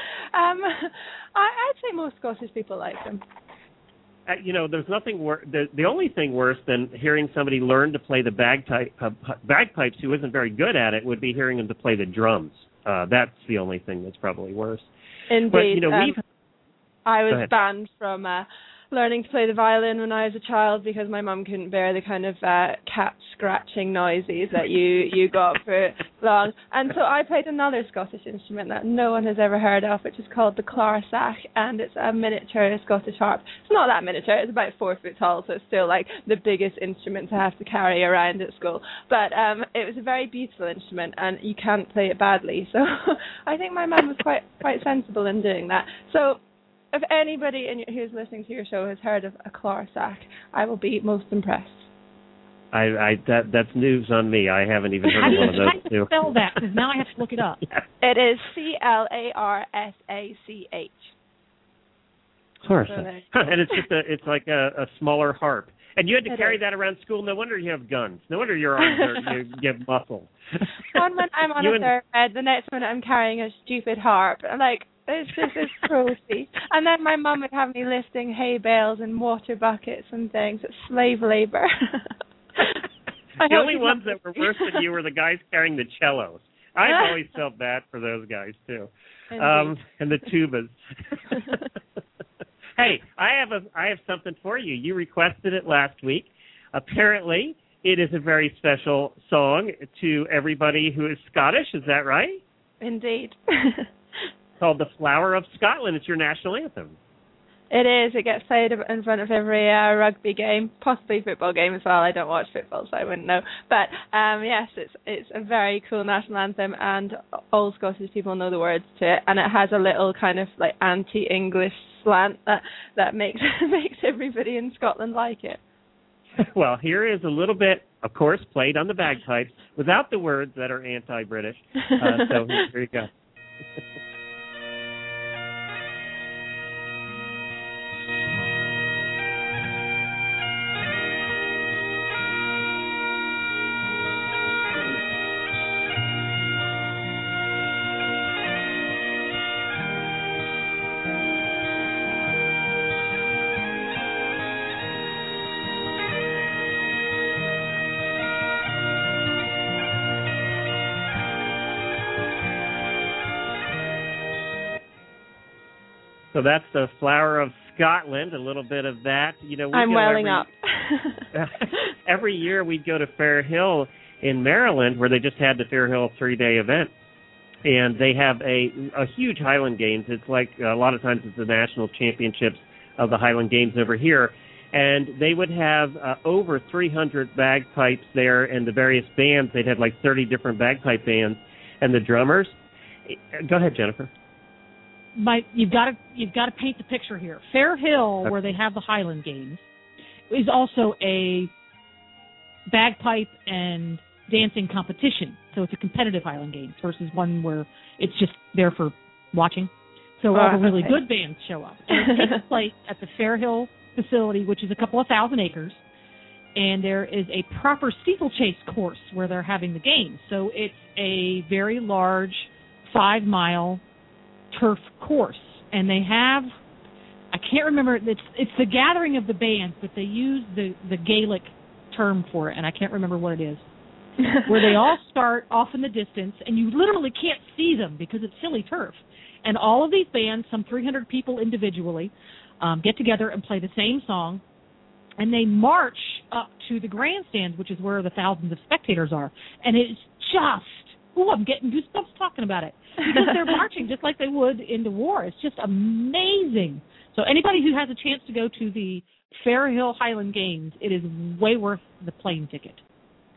S9: I'd say most Scottish people like them.
S2: There's nothing worse. The only thing worse than hearing somebody learn to play the bagpipes who isn't very good at it would be hearing them to play the drums. That's the only thing that's probably worse.
S9: Indeed.
S2: But,
S9: I was banned from learning to play the violin when I was a child because my mum couldn't bear the kind of cat scratching noises that you got for long. And so I played another Scottish instrument that no one has ever heard of, which is called the clarsach, and it's a miniature Scottish harp. It's not that miniature, it's about 4 foot tall, so it's still like the biggest instrument to have to carry around at school. But it was a very beautiful instrument, and you can't play it badly. So I think my mum was quite sensible in doing that. So if anybody who's listening to your show has heard of a clarsach, I will be most impressed.
S2: That's news on me. I haven't even heard of one of those two.
S1: How do you spell that? Because now I have to look it up.
S9: It is CLARSACH.
S2: Clarsach. And it's like a smaller harp. And you had to carry that around school. No wonder you have guns. No wonder your arms you have muscle.
S9: One minute I'm on a thoroughbred, the next minute I'm carrying a stupid harp. I'm like, this is cruelty. And then my mum would have me lifting hay bales and water buckets and things. It's slave labor.
S2: The only ones that were worse than you were the guys carrying the cellos. I've always felt bad for those guys too, and the tubas. Hey, I have something for you. You requested it last week. Apparently, it is a very special song to everybody who is Scottish. Is that right?
S9: Indeed.
S2: Called The Flower of Scotland. It's your national anthem.
S9: It is. It gets played in front of every rugby game, possibly football game as well. I don't watch football, so I wouldn't know. But yes, it's a very cool national anthem, and all Scottish people know the words to it. And it has a little kind of like anti-English slant that makes everybody in Scotland like it.
S2: Well, here is a little bit, of course, played on the bagpipes without the words that are anti-British. So here you go. So that's the Flower of Scotland, a little bit of that.
S9: I'm welling up.
S2: Every year we'd go to Fair Hill in Maryland, where they just had the Fair Hill 3-day event. And they have a huge Highland Games. It's like a lot of times it's the national championships of the Highland Games over here. And they would have over 300 bagpipes there and the various bands. They'd have like 30 different bagpipe bands. And the drummers. Go ahead, Jennifer.
S1: You've got to paint the picture here. Fair Hill, where they have the Highland Games, is also a bagpipe and dancing competition. So it's a competitive Highland Games versus one where it's just there for watching. So all the really good bands show up. And it takes place at the Fair Hill facility, which is a couple of 1,000 acres. And there is a proper steeplechase course where they're having the games. So it's a very large 5-mile turf course, and they have, I can't remember, it's the gathering of the bands, but they use the Gaelic term for it, and I can't remember what it is, where they all start off in the distance, and you literally can't see them because it's hilly turf. And all of these bands, some 300 people individually, get together and play the same song, and they march up to the grandstand, which is where the thousands of spectators are, and it's just, I'm getting goosebumps talking about it. Because they're marching just like they would in the war. It's just amazing. So anybody who has a chance to go to the Fair Hill Highland Games, it is way worth the plane ticket.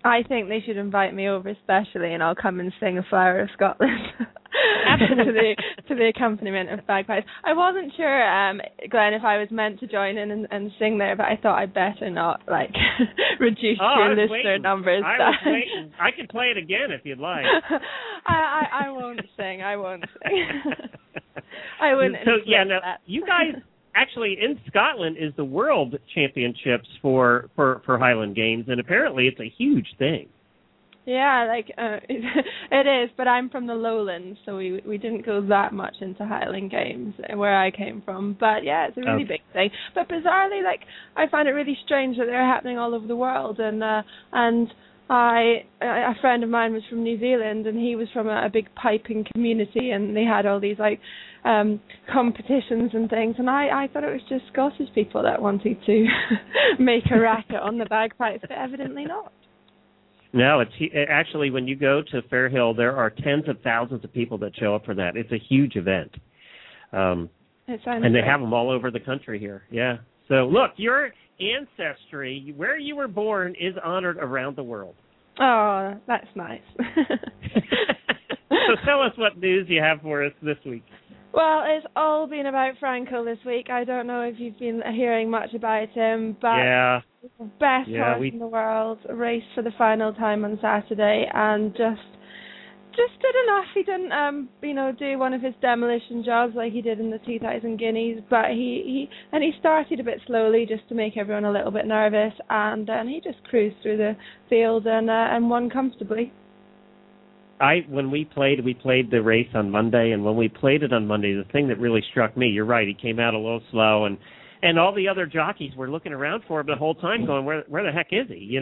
S9: I think they should invite me over especially, and I'll come and sing A Flower of Scotland to the accompaniment of bagpipes. I wasn't sure, Glenn, if I was meant to join in and sing there, but I thought I'd better not, reduce your listener numbers.
S2: I was waiting. I can play it again if you'd like.
S9: I won't sing. I wouldn't.
S2: So, that. You guys... Actually, in Scotland is the World Championships for Highland Games, and apparently it's a huge thing.
S9: Yeah, it is, but I'm from the Lowlands, so we didn't go that much into Highland Games where I came from. But yeah, it's a really big thing. But bizarrely, I find it really strange that they're happening all over the world, and a friend of mine was from New Zealand, and he was from a big piping community, and they had all these competitions and things, and I thought it was just Scottish people that wanted to make a racket on the bagpipes, but evidently not.
S2: No, it's actually, when you go to Fairhill, there are tens of thousands of people that show up for that. It's a huge event. And they have them all over the country here. Yeah. So look, your ancestry, where you were born, is honored around the world.
S9: Oh, that's nice.
S2: So tell us what news you have for us this week.
S9: Well, it's all been about Franco this week. I don't know if you've been hearing much about him, but he's the best horse in the world. Raced for the final time on Saturday, and just did enough. He didn't, do one of his demolition jobs like he did in the 2000 Guineas, but he started a bit slowly just to make everyone a little bit nervous, and then he just cruised through the field and won comfortably.
S2: When we played the race on Monday, and when we played it on Monday, the thing that really struck me, you're right, he came out a little slow, and all the other jockeys were looking around for him the whole time going, where the heck is he,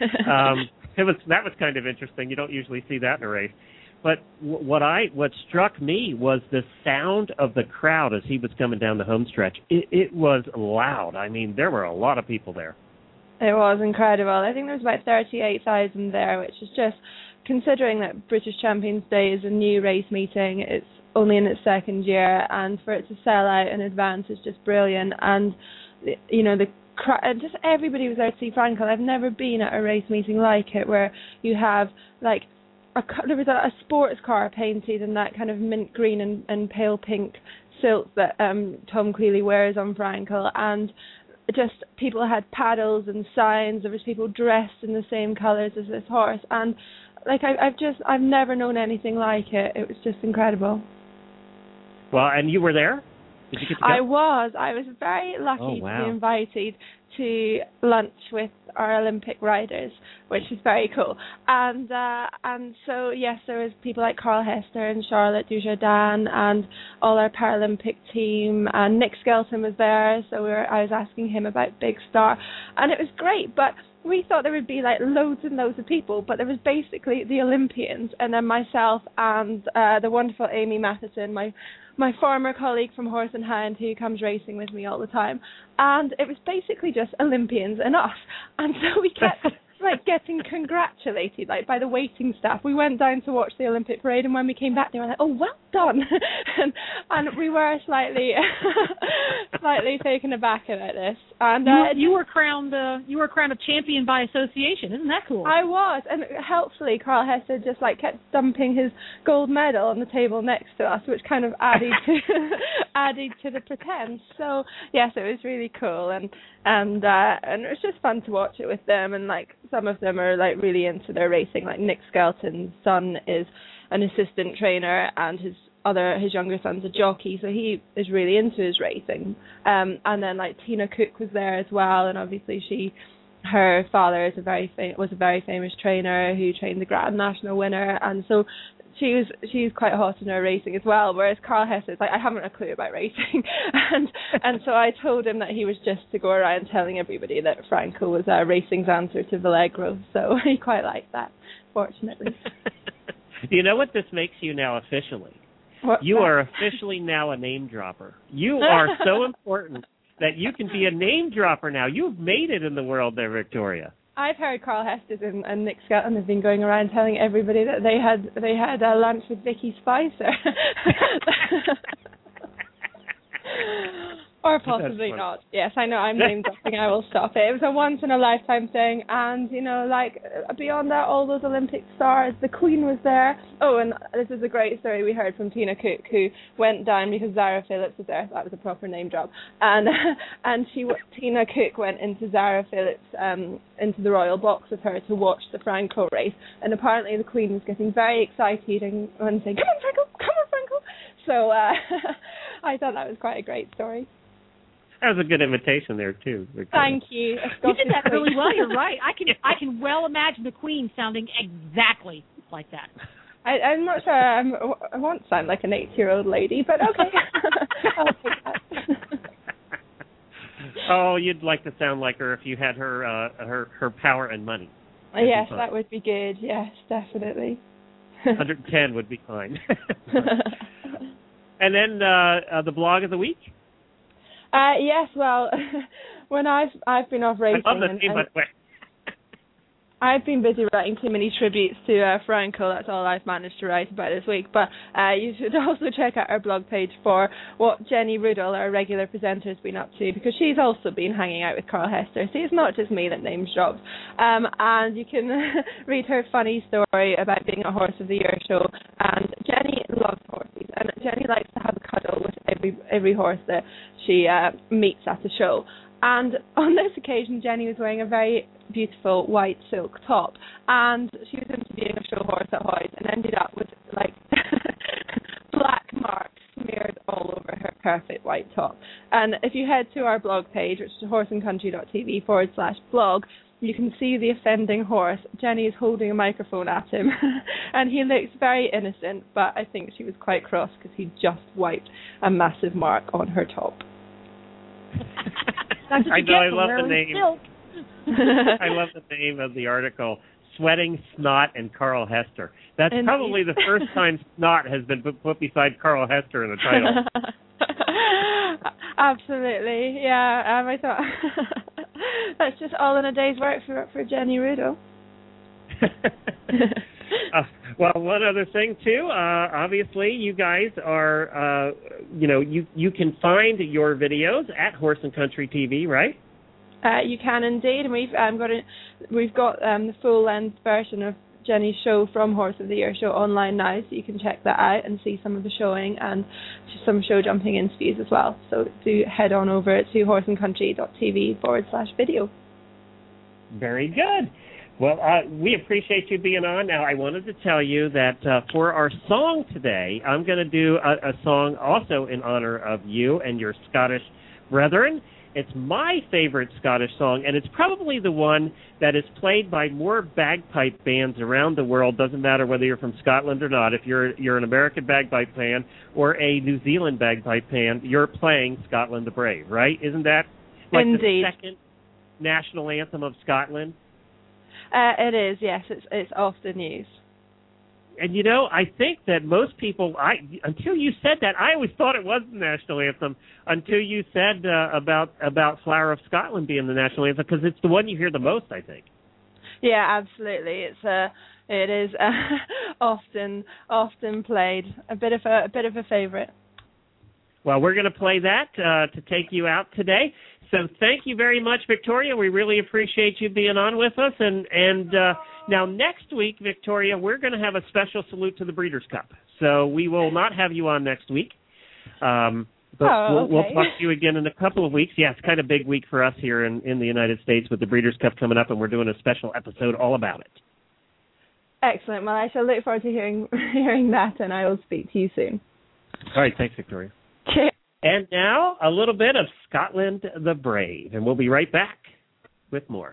S2: that was kind of interesting. You don't usually see that in a race. But what struck me was the sound of the crowd as he was coming down the home stretch. It was loud. I mean, there were a lot of people there.
S9: It was incredible. I think there was about 38,000 there, which is just, considering that British Champions Day is a new race meeting, it's only in its second year, and for it to sell out in advance is just brilliant. And, just everybody was out to see Franco. I've never been at a race meeting like it, where you have, there was a sports car painted in that kind of mint green and pale pink silk that Tom Queally wears on Franco, and just people had paddles and signs. There was people dressed in the same colours as this horse, and I've never known anything like it. It was just incredible.
S2: Well, and you were there? Did you get to go?
S9: I was very lucky to be invited to lunch with our Olympic riders, which is very cool. And so yes, there was people like Carl Hester and Charlotte Dujardin and all our Paralympic team, and Nick Skelton was there, so I was asking him about Big Star, and it was great. But we thought there would be loads and loads of people, but there was basically the Olympians, and then myself and the wonderful Amy Matheson, my former colleague from Horse and Hound, who comes racing with me all the time, and it was basically just Olympians and us, and so we kept getting congratulated by the waiting staff. We went down to watch the Olympic parade, and when we came back, they were like, "Oh, well done," and we were slightly taken aback about this. And
S1: you were crowned a champion by association. Isn't that cool?
S9: I was, and helpfully, Carl Hester just kept dumping his gold medal on the table next to us, which kind of added to the pretense. So yes, it was really cool, and it was just fun to watch it with them. And some of them are really into their racing. Like Nick Skelton's son is an assistant trainer, and his younger son's a jockey, so he is really into his racing. And then Tina Cook was there as well, and obviously her father is was a very famous trainer who trained the Grand National winner, and so she's quite hot in her racing as well. Whereas Carl Hester is I haven't a clue about racing, and so I told him that he was just to go around telling everybody that Franco was racing's answer to Vallegro. So he quite liked that, fortunately.
S2: You know what this makes you now officially? You are officially now a name dropper. You are so important that you can be a name dropper now. You've made it in the world there, Victoria.
S9: I've heard Carl Hester and Nick Skelton have been going around telling everybody that they had a lunch with Vicky Spicer. Or possibly not. Yes, I know I'm name dropping. I will stop it. It was a once in a lifetime thing, and beyond that, all those Olympic stars. The Queen was there. Oh, and this is a great story we heard from Tina Cook, who went down because Zara Phillips was there. That was a proper name drop. And Tina Cook went into Zara Phillips into the royal box with her to watch the Franco race, and apparently the Queen was getting very excited and saying, "Come on, Franco! Come on, Franco!" So I thought that was quite a great story.
S2: That was a good imitation there too, Victoria.
S9: Thank you.
S1: You did that really well. You're right. I can well imagine the Queen sounding exactly like that.
S9: I'm not sure. I won't sound like an 8-year-old lady, but okay. I'll take that.
S2: Oh, you'd like to sound like her if you had her power and money.
S9: Yes, that would be good. Yes, definitely.
S2: 110 would be fine. And then the blog of the week.
S9: Yes, well, when I've been off racing,
S2: I love the name, by the way.
S9: I've been busy writing too many tributes to Franco. That's all I've managed to write about this week. But you should also check out our blog page for what Jenny Rudel, our regular presenter, has been up to, because she's also been hanging out with Carl Hester. So it's not just me that names dropped. And you can read her funny story about being a Horse of the Year show. And Jenny loves horses, and Jenny likes to have a cuddle with every horse that she meets at the show. And on this occasion, Jenny was wearing a very beautiful white silk top, and she was interviewing a show horse at Hoyt and ended up with black marks smeared all over her perfect white top. And if you head to our blog page, which is horseandcountry.tv/blog, you can see the offending horse. Jenny is holding a microphone at him, and he looks very innocent, but I think she was quite cross because he just wiped a massive mark on her top.
S2: I know, I love the name. I love the name of the article, Sweating Snot and Carl Hester. That's probably the first time snot has been put beside Carl Hester in the title.
S9: Absolutely, yeah. I thought that's just all in a day's work for Jenny Rudel.
S2: Well, one other thing too. Obviously, you guys are, you can find your videos at Horse and Country TV, right?
S9: You can indeed, and we've got the full length version of Jenny's show from Horse of the Year show online now, so you can check that out and see some of the showing and some show jumping interviews as well. So do head on over to horseandcountry.tv/video.
S2: Very good. Well, we appreciate you being on. Now, I wanted to tell you that for our song today, I'm going to do a song also in honor of you and your Scottish brethren. It's my favorite Scottish song, and it's probably the one that is played by more bagpipe bands around the world. Doesn't matter whether you're from Scotland or not. If you're an American bagpipe band or a New Zealand bagpipe band, you're playing Scotland the Brave, right? Isn't that like
S9: Indeed.
S2: the second national anthem of Scotland?
S9: It is, yes. It's often used.
S2: And, I think that most people, until you said that, I always thought it was the national anthem until you said about Flower of Scotland being the national anthem, because it's the one you hear the most, I think.
S9: Yeah, absolutely. It is often played. A bit of a favorite.
S2: Well, we're going to play that to take you out today. So thank you very much, Victoria. We really appreciate you being on with us. And now next week, Victoria, we're going to have a special salute to the Breeders' Cup. So we will not have you on next week. But we'll talk to you again in a couple of weeks. Yeah, it's kind of a big week for us here in the United States with the Breeders' Cup coming up, and we're doing a special episode all about it.
S9: Excellent. Well, I shall look forward to hearing that, and I will speak to you soon.
S2: All right. Thanks, Victoria.
S9: Okay.
S2: And now, a little bit of Scotland the Brave, and we'll be right back with more.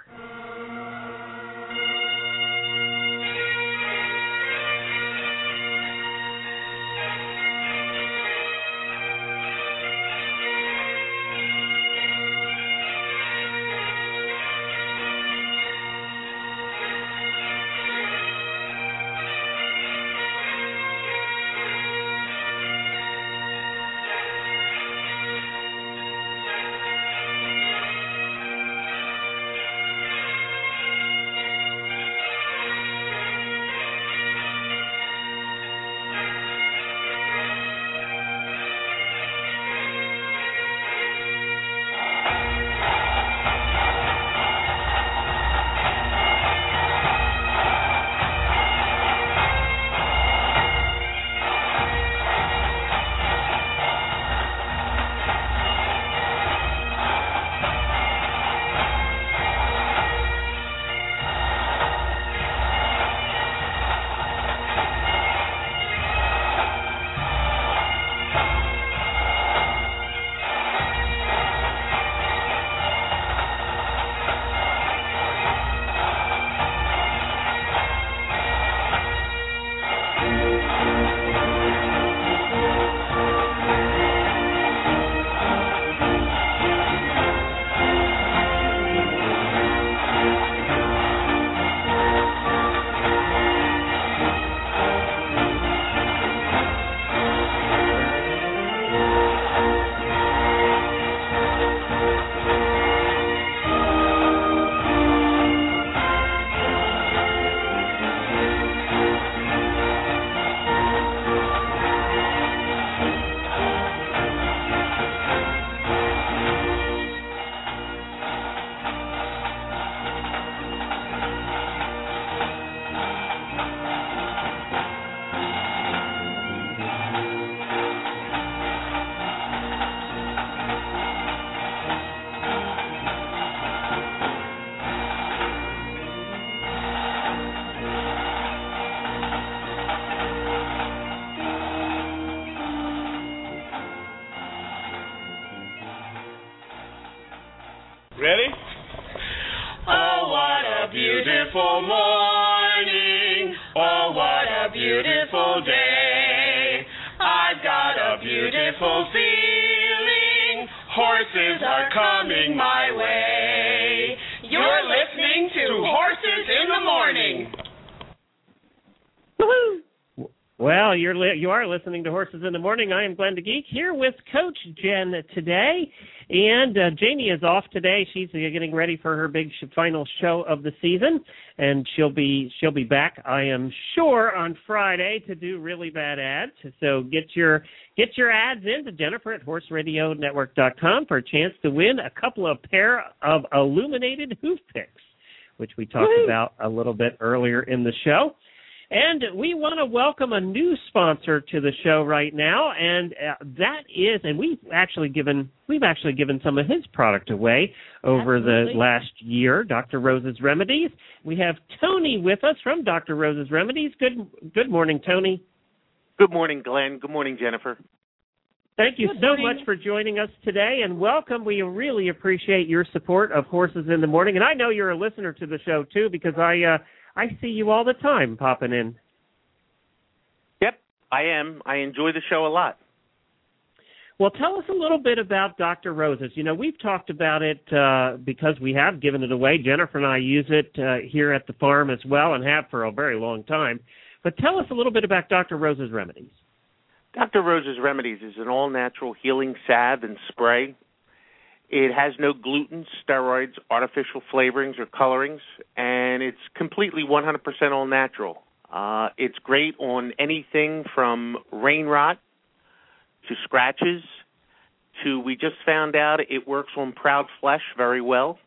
S10: beautiful morning. Oh, what a beautiful day. I've got a beautiful feeling. Horses are coming my way. You're listening to Horses in the Morning.
S2: Woohoo! Well, you are listening to Horses in the Morning. I am Glenn the Geek here with Coach Jen today, and Jamie is off today. She's getting ready for her big final show of the season, and she'll be back, I am sure, on Friday to do really bad ads. So get your ads in to Jennifer at horseradionetwork.com for a chance to win a couple of pair of illuminated hoof picks, which we talked about a little bit earlier in the show. And we want to welcome a new sponsor to the show right now, and that is, and we've actually given some of his product away over the last year, Dr. Rose's Remedies. We have Tony with us from Dr. Rose's Remedies. Good morning, Tony.
S11: Good morning, Glenn. Good morning, Jennifer.
S2: Thank you so much for joining us today, and welcome. We really appreciate your support of Horses in the Morning, and I know you're a listener to the show too, because I see you all the time popping in.
S11: Yep, I am. I enjoy the show a lot.
S2: Well, tell us a little bit about Dr. Rose's. You know, we've talked about it because we have given it away. Jennifer and I use it here at the farm as well and have for a very long time. But tell us a little bit about Dr. Rose's Remedies.
S11: Dr. Rose's Remedies is an all-natural healing salve and spray. It has no gluten, steroids, artificial flavorings, or colorings, and it's completely 100% all natural. It's great on anything from rain rot to scratches to, we just found out it works on proud flesh very well.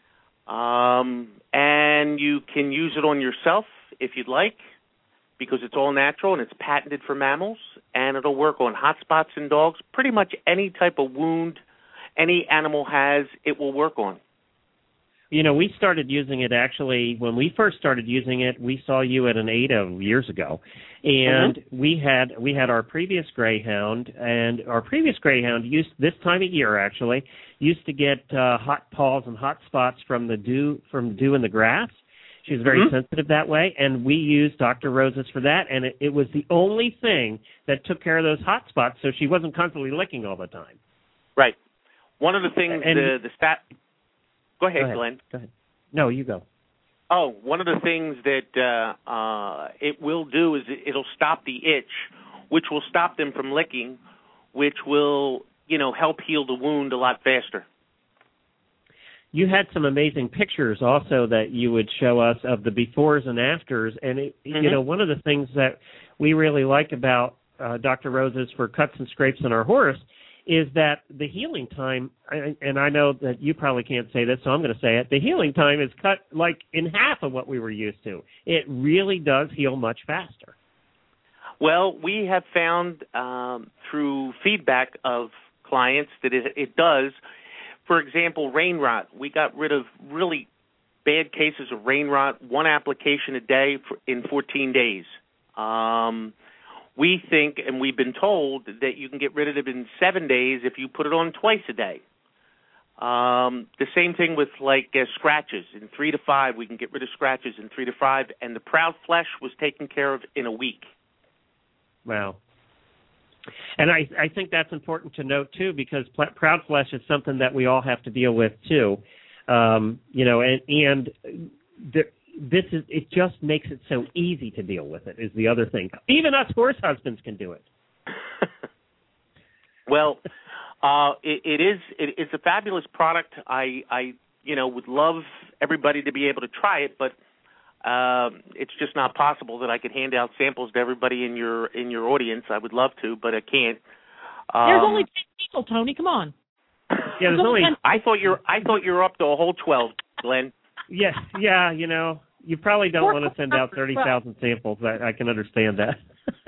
S11: And you can use it on yourself if you'd like, because it's all natural and it's patented for mammals, and it'll work on hot spots in dogs. Pretty much any type of wound any animal has, it will work on.
S2: You know, we started using it actually, when we first started using it, we saw you at an ADA years ago. And we had our previous Greyhound, and our previous Greyhound used, this time of year actually, used to get hot paws and hot spots from dew in the grass. She was very sensitive that way, and we used Dr. Rose's for that, and it was the only thing that took care of those hot spots, so she wasn't constantly licking all the time.
S11: Right. One of the things, Go ahead, Glenn.
S2: Go ahead. No, you go.
S11: Oh, one of the things that it will do is it'll stop the itch, which will stop them from licking, which will, help heal the wound a lot faster.
S2: You had some amazing pictures also that you would show us of the befores and afters, and one of the things that we really like about Dr. Rose's for cuts and scrapes on our horse is that the healing time, and I know that you probably can't say this, so I'm going to say it, the healing time is cut like in half of what we were used to. It really does heal much faster.
S11: Well, we have found through feedback of clients that it does. For example, rain rot. We got rid of really bad cases of rain rot, one application a day in 14 days. We think, and we've been told, that you can get rid of it in 7 days if you put it on twice a day. The same thing with scratches. In 3 to 5, we can get rid of scratches in 3 to 5, and the proud flesh was taken care of in a week.
S2: Wow. And I think that's important to note, too, because proud flesh is something that we all have to deal with, too. It just makes it so easy to deal with it is the other thing. Even us horse husbands can do it.
S11: Well, it's a fabulous product. I would love everybody to be able to try it, but it's just not possible that I could hand out samples to everybody in your audience. I would love to, but I can't.
S1: There's only 10 people, Tony. Come on.
S2: Yeah, there's only.
S11: I thought you're up to a whole 12, Glenn.
S2: Yes, yeah, you probably don't want to send out 30,000 samples. I can understand that.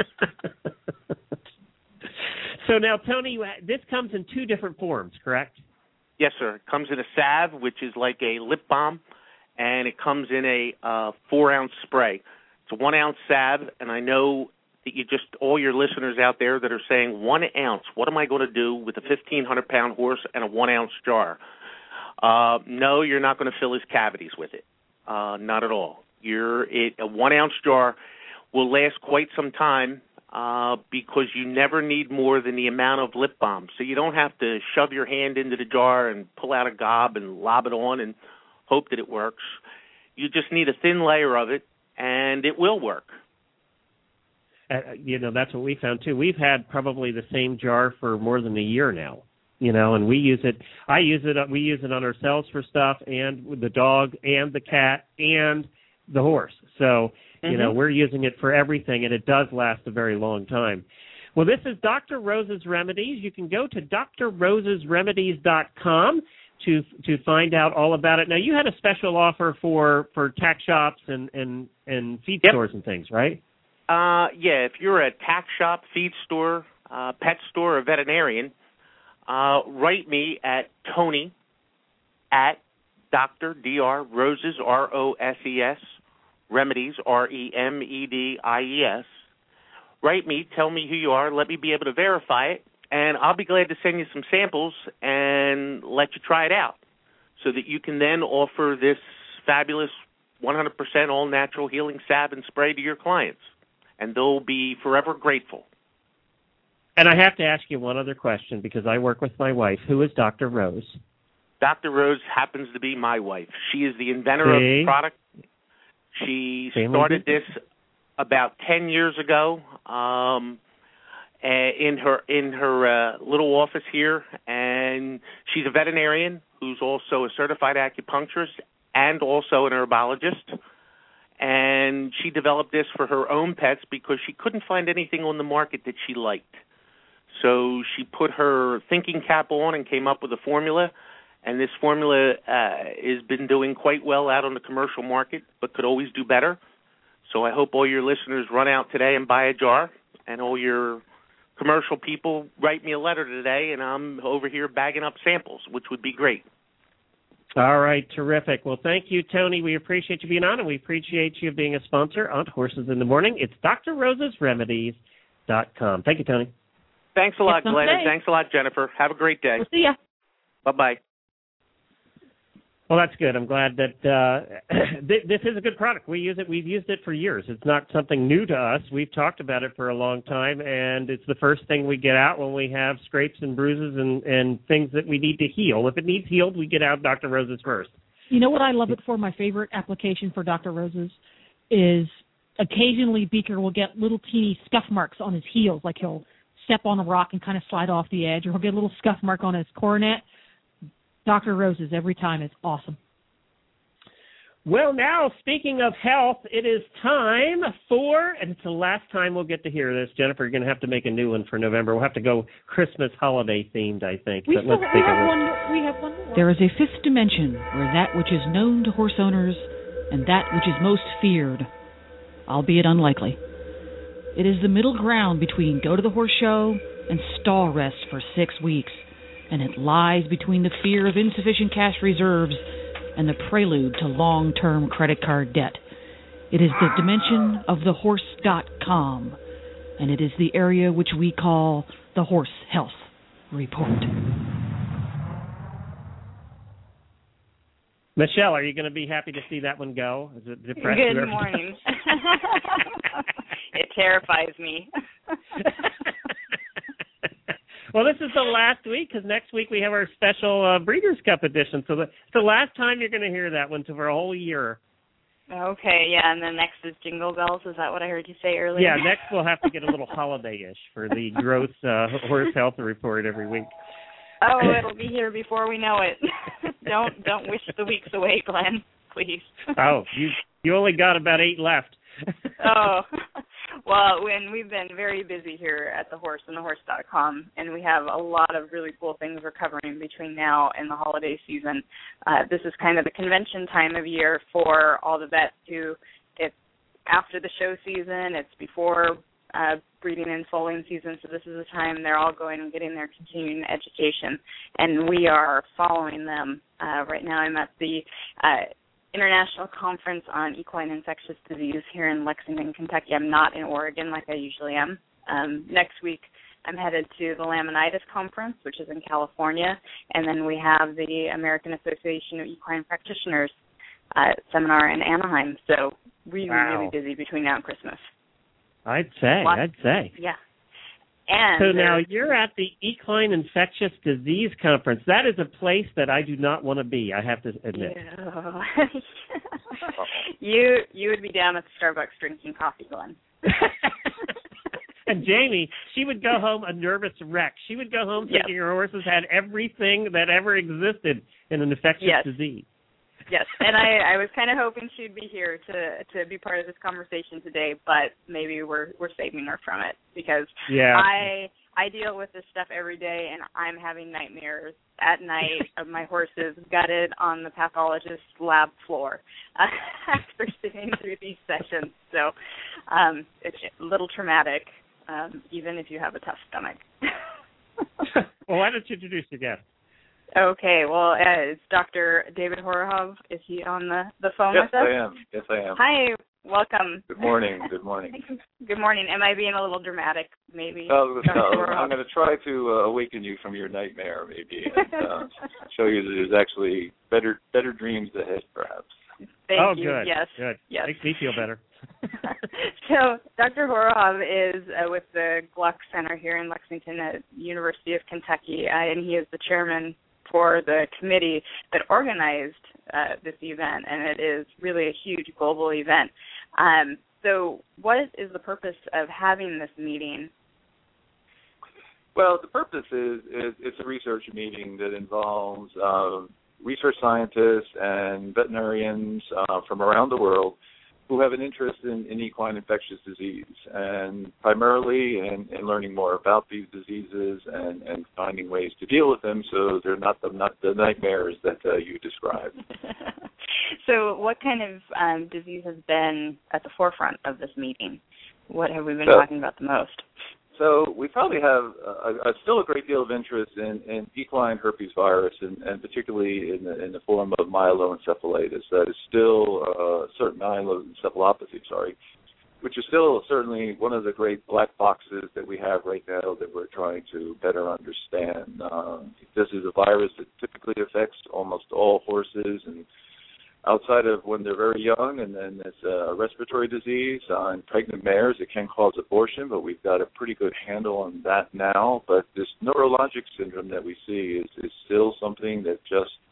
S2: So now, Tony, this comes in 2 different forms, correct?
S11: Yes, sir. It comes in a salve, which is like a lip balm, and it comes in a 4-ounce spray. It's a 1-ounce salve, and I know that all your listeners out there that are saying, 1 ounce, what am I going to do with a 1,500-pound horse and a 1-ounce jar? No, you're not going to fill his cavities with it. Not at all. A 1 ounce jar will last quite some time because you never need more than the amount of lip balm. So you don't have to shove your hand into the jar and pull out a gob and lob it on and hope that it works. You just need a thin layer of it, and it will work.
S2: That's what we found too. We've had probably the same jar for more than a year now. And we use it. I use it. We use it on ourselves for stuff, and with the dog, and the cat, and the horse. So, we're using it for everything, and it does last a very long time. Well, this is Dr. Rose's Remedies. You can go to drrosesremedies.com to find out all about it. Now, you had a special offer for tack shops and feed stores and things, right?
S11: If you're a tack shop, feed store, pet store, or veterinarian, write me at Tony at Dr. Dr. Roses, ROSES, Remedies, REMEDIES. Write me, tell me who you are, let me be able to verify it, and I'll be glad to send you some samples and let you try it out so that you can then offer this fabulous 100% all-natural healing salve and spray to your clients, and they'll be forever grateful.
S2: And I have to ask you one other question because I work with my wife. Who is Dr. Rose?
S11: Dr. Rose happens to be my wife. She is the inventor of the product. She started this about 10 years ago in her little office here, and she's a veterinarian who's also a certified acupuncturist and also an herbologist. And she developed this for her own pets because she couldn't find anything on the market that she liked. So she put her thinking cap on and came up with a formula, and this formula has been doing quite well out on the commercial market, but could always do better. So I hope all your listeners run out today and buy a jar, and all your commercial people write me a letter today, and I'm over here bagging up samples, which would be great.
S2: All right, terrific. Well, thank you, Tony. We appreciate you being on, and we appreciate you being a sponsor on Horses in the Morning. It's drrosesremedies.com. Thank you, Tony.
S11: Thanks a lot, Glenn, and thanks a lot, Jennifer. Have a great day.
S1: We'll see ya.
S11: Bye-bye.
S2: Well, that's good. I'm glad that this is a good product. We use it. We've used it for years. It's not something new to us. We've talked about it for a long time, and it's the first thing we get out when we have scrapes and bruises and things that we need to heal. If it needs healed, we get out Dr. Rose's first.
S1: You know what I love it for? My favorite application for Dr. Rose's is occasionally Beaker will get little teeny scuff marks on his heels, like he'll step on a rock and kind of slide off the edge, or he'll get a little scuff mark on his coronet. Dr. Rose's every time is awesome.
S2: Well, now, speaking of health, it is time for, and it's the last time we'll get to hear this. Jennifer, you're going to have to make a new one for November. We'll have to go Christmas holiday themed, I think.
S1: We have one more. There is a fifth dimension where that which is known to horse owners and that which is most feared, albeit unlikely. It is the middle ground between go to the horse show and stall rest for 6 weeks, and it lies between the fear of insufficient cash reserves and the prelude to long-term credit card debt. It is the dimension of thehorse.com, and it is the area which we call the Horse Health Report.
S2: Michelle, are you going to be happy to see that one go? Is it depressed?
S12: Good morning. It terrifies me.
S2: Well, this is the last week because next week we have our special Breeders' Cup edition. So it's the last time you're going to hear that one for a whole year.
S12: Okay, yeah, and then next is Jingle Bells. Is that what I heard you say earlier?
S2: Yeah, next we'll have to get a little holiday-ish for the gross Horse Health Report every week.
S12: Oh, it'll be here before we know it. Don't wish the weeks away, Glenn, please.
S2: Oh, you only got about 8 left.
S12: Oh, well, we've been very busy here at The Horse and thehorse.com, and we have a lot of really cool things we're covering between now and the holiday season. This is kind of the convention time of year for all the vets who, it's after the show season, it's before breeding and foaling season, so this is the time they're all going and getting their continuing education, and we are following them. Right now I'm at the International Conference on Equine Infectious Disease here in Lexington, Kentucky. I'm not in Oregon like I usually am. Next week, I'm headed to the Laminitis Conference, which is in California, and then we have the American Association of Equine Practitioners seminar in Anaheim. So really busy between now and Christmas.
S2: I'd say.
S12: Yeah. And
S2: so now you're at the Equine Infectious Disease Conference. That is a place that I do not want to be, I have to admit.
S12: Yeah. You would be down at the Starbucks drinking coffee, Glenn.
S2: And Jamie, she would go home a nervous wreck. She would go home thinking her horses had everything that ever existed in an infectious disease.
S12: Yes, and I was kind of hoping she'd be here to be part of this conversation today, but maybe we're saving her from it because I deal with this stuff every day, and I'm having nightmares at night of my horses gutted on the pathologist's lab floor after sitting through these sessions. So it's a little traumatic, even if you have a tough stomach.
S2: Well, why don't you introduce your guest?
S12: Okay, well, it's Dr. David Horihov. Is he on the phone with us?
S13: Yes, I am.
S12: Hi, welcome.
S13: Good morning.
S12: Good morning. Am I being a little dramatic, maybe?
S13: No, I'm going to try to awaken you from your nightmare, maybe, and show you that there's actually better dreams ahead, perhaps.
S12: Thank you.
S2: Good.
S12: Yes.
S2: Good.
S12: Yes.
S2: Makes me feel better.
S12: So Dr. Horihov is with the Gluck Center here in Lexington at University of Kentucky, and he is the chairman for the committee that organized this event, and it is really a huge global event. So what is the purpose of having this meeting?
S13: Well, the purpose is it's a research meeting that involves research scientists and veterinarians from around the world who have an interest in equine infectious disease, and primarily in learning more about these diseases and finding ways to deal with them so they're not the nightmares that you described.
S12: So what kind of disease has been at the forefront of this meeting? What have we been talking about the most?
S13: So we probably have still a great deal of interest in equine herpes virus, and particularly in the form of myeloencephalitis. That is still myeloencephalopathy, which is still certainly one of the great black boxes that we have right now that we're trying to better understand. This is a virus that typically affects almost all horses, and outside of when they're very young, and then it's a respiratory disease. In pregnant mares, it can cause abortion, but we've got a pretty good handle on that now. But this neurologic syndrome that we see is still something that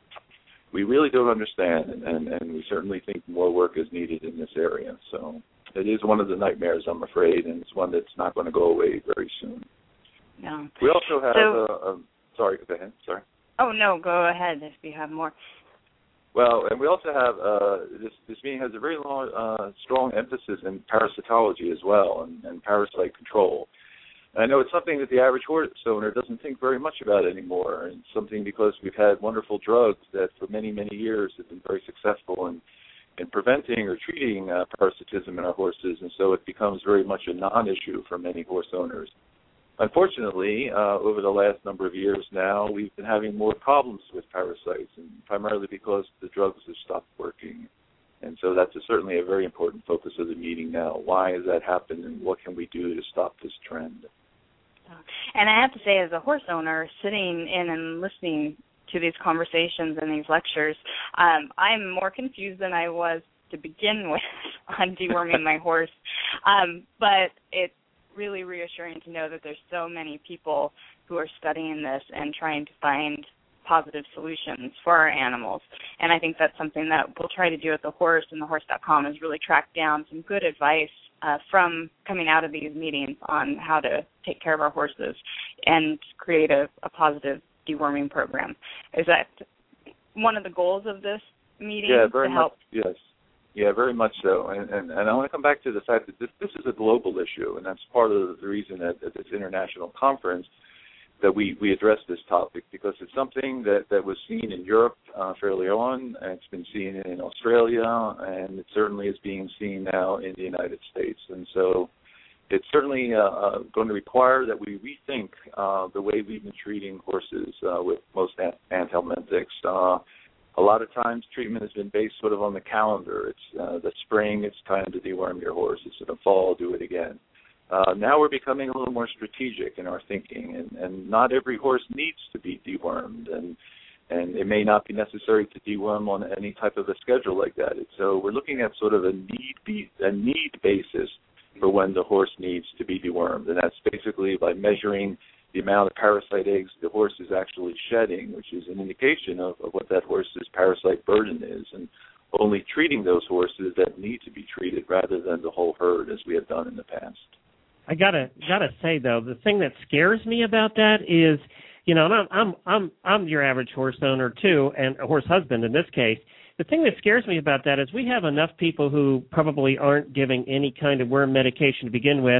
S13: we really don't understand, and we certainly think more work is needed in this area. So it is one of the nightmares, I'm afraid, and it's one that's not going to go away very soon.
S12: No.
S13: We also have sorry, go ahead. Sorry.
S12: Oh, no, go ahead if you have more.
S13: Well, and we also have this meeting has a very strong emphasis in parasitology as well, and parasite control. And I know it's something that the average horse owner doesn't think very much about anymore, and something because we've had wonderful drugs that for many, many years have been very successful in preventing or treating parasitism in our horses, and so it becomes very much a non-issue for many horse owners. Unfortunately, over the last number of years now, we've been having more problems with parasites, and primarily because the drugs have stopped working. And so that's certainly a very important focus of the meeting now. Why has that happened, and what can we do to stop this trend?
S12: And I have to say, as a horse owner, sitting in and listening to these conversations and these lectures, I'm more confused than I was to begin with on deworming my horse. But it's really reassuring to know that there's so many people who are studying this and trying to find positive solutions for our animals. And I think that's something that we'll try to do at The Horse, and thehorse.com is really track down some good advice from coming out of these meetings on how to take care of our horses and create a positive deworming program. Is that one of the goals of this meeting?
S13: Yeah, very
S12: to help?
S13: much, yes. Yeah, very much so. And I want to come back to the fact that this is a global issue, and that's part of the reason at this international conference that we address this topic, because it's something that was seen in Europe fairly on, and it's been seen in Australia, and it certainly is being seen now in the United States. And so it's certainly going to require that we rethink the way we've been treating horses with most anthelmintics. A lot of times treatment has been based sort of on the calendar. It's the spring, it's time to deworm your horse. It's in the fall, do it again. Now we're becoming a little more strategic in our thinking, and not every horse needs to be dewormed. And And it may not be necessary to deworm on any type of a schedule like that. So we're looking at sort of a need basis for when the horse needs to be dewormed. And that's basically by measuring the amount of parasite eggs the horse is actually shedding, which is an indication of what that horse's parasite burden is, and only treating those horses that need to be treated rather than the whole herd as we have done in the past.
S2: I gotta say though, the thing that scares me about that is, you know, and I'm your average horse owner too, and a horse husband in this case. The thing that scares me about that is we have enough people who probably aren't giving any kind of worm medication to begin with,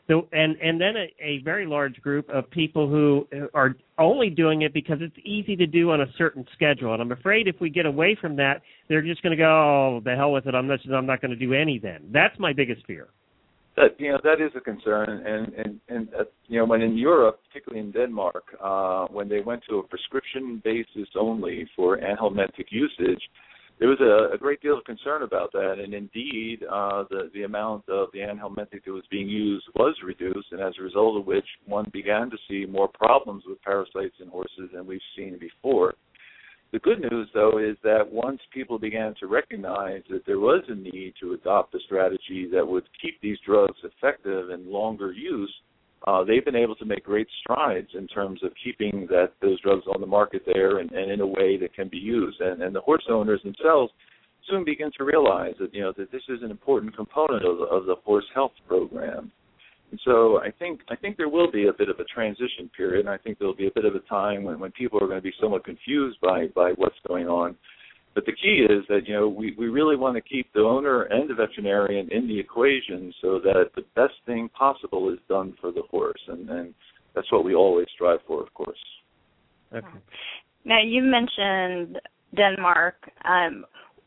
S2: and then a very large group of people who are only doing it because it's easy to do on a certain schedule. And I'm afraid if we get away from that, they're just going to go, oh, the hell with it, I'm not going to do any then. That's my biggest fear.
S13: That is a concern, and when in Europe, particularly in Denmark, when they went to a prescription basis only for anhelmintic usage, there was a great deal of concern about that, and indeed, the amount of the anhelmintic that was being used was reduced, and as a result of which, one began to see more problems with parasites in horses than we've seen before. The good news, though, is that once people began to recognize that there was a need to adopt a strategy that would keep these drugs effective in longer use, they've been able to make great strides in terms of keeping those drugs on the market there and in a way that can be used. And the horse owners themselves soon begin to realize that, that this is an important component of the horse health program. And so I think there will be a bit of a transition period, and I think there will be a bit of a time when people are going to be somewhat confused by what's going on. But the key is that, we really want to keep the owner and the veterinarian in the equation so that the best thing possible is done for the horse, and that's what we always strive for, of course.
S2: Okay.
S12: Now, you mentioned Denmark, and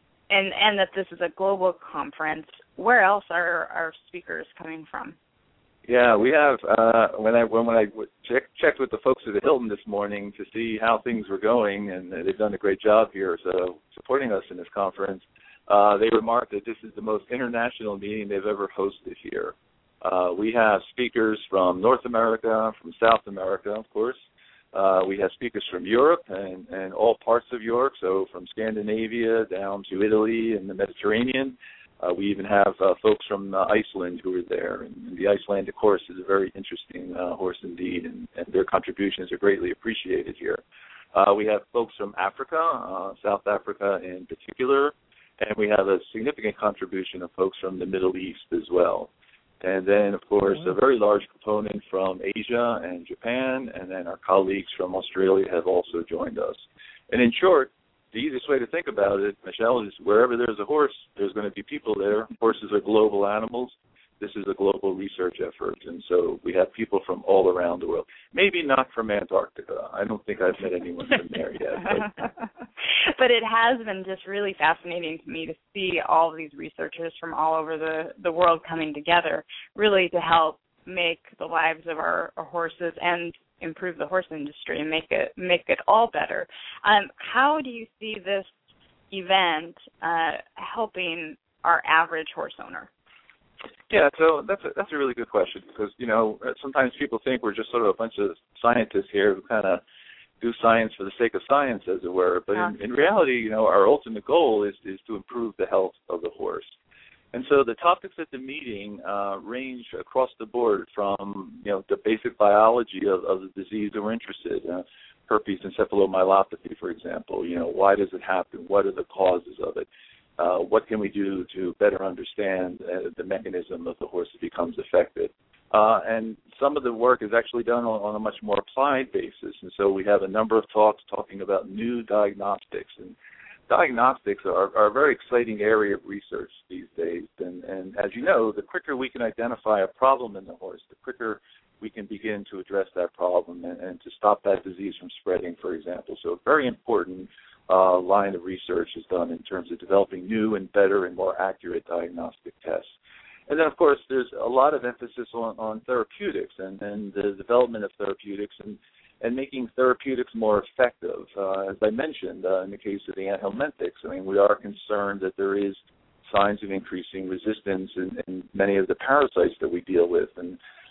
S12: that this is a global conference. Where else are our speakers coming from?
S13: Yeah, we have. When I checked with the folks at the Hilton this morning to see how things were going, and they've done a great job here, so supporting us in this conference, they remarked that this is the most international meeting they've ever hosted here. We have speakers from North America, from South America, of course. We have speakers from Europe and all parts of Europe, so from Scandinavia down to Italy and the Mediterranean. We even have folks from Iceland who are there, and the Icelandic horse is a very interesting horse indeed, and their contributions are greatly appreciated here. We have folks from Africa, South Africa in particular, and we have a significant contribution of folks from the Middle East as well. And then, of course, a very large component from Asia and Japan, and then our colleagues from Australia have also joined us. And in short, the easiest way to think about it, Michelle, is wherever there's a horse, there's going to be people there. Horses are global animals. This is a global research effort, and so we have people from all around the world. Maybe not from Antarctica. I don't think I've met anyone from there yet.
S12: But it has been just really fascinating to me to see all of these researchers from all over the world coming together, really to help make the lives of our horses and improve the horse industry and make it all better. How do you see this event helping our average horse owner?
S13: Yeah, so that's a really good question because, sometimes people think we're just sort of a bunch of scientists here who kind of do science for the sake of science, as it were. But in reality, our ultimate goal is to improve the health of the horse. And so the topics at the meeting range across the board from, the basic biology of the disease that we're interested in, herpes encephalomyelopathy, for example. Why does it happen? What are the causes of it? What can we do to better understand the mechanism of the horse that becomes affected? And some of the work is actually done on a much more applied basis. And so we have a number of talks talking about new diagnostics. And diagnostics are a very exciting area of research these days. And as you know, the quicker we can identify a problem in the horse, the quicker we can begin to address that problem and to stop that disease from spreading, for example. So a very important line of research is done in terms of developing new and better and more accurate diagnostic tests. And then, of course, there's a lot of emphasis on therapeutics and the development of therapeutics and making therapeutics more effective. As I mentioned, in the case of the anhelmintics, we are concerned that there is signs of increasing resistance in many of the parasites that we deal with. And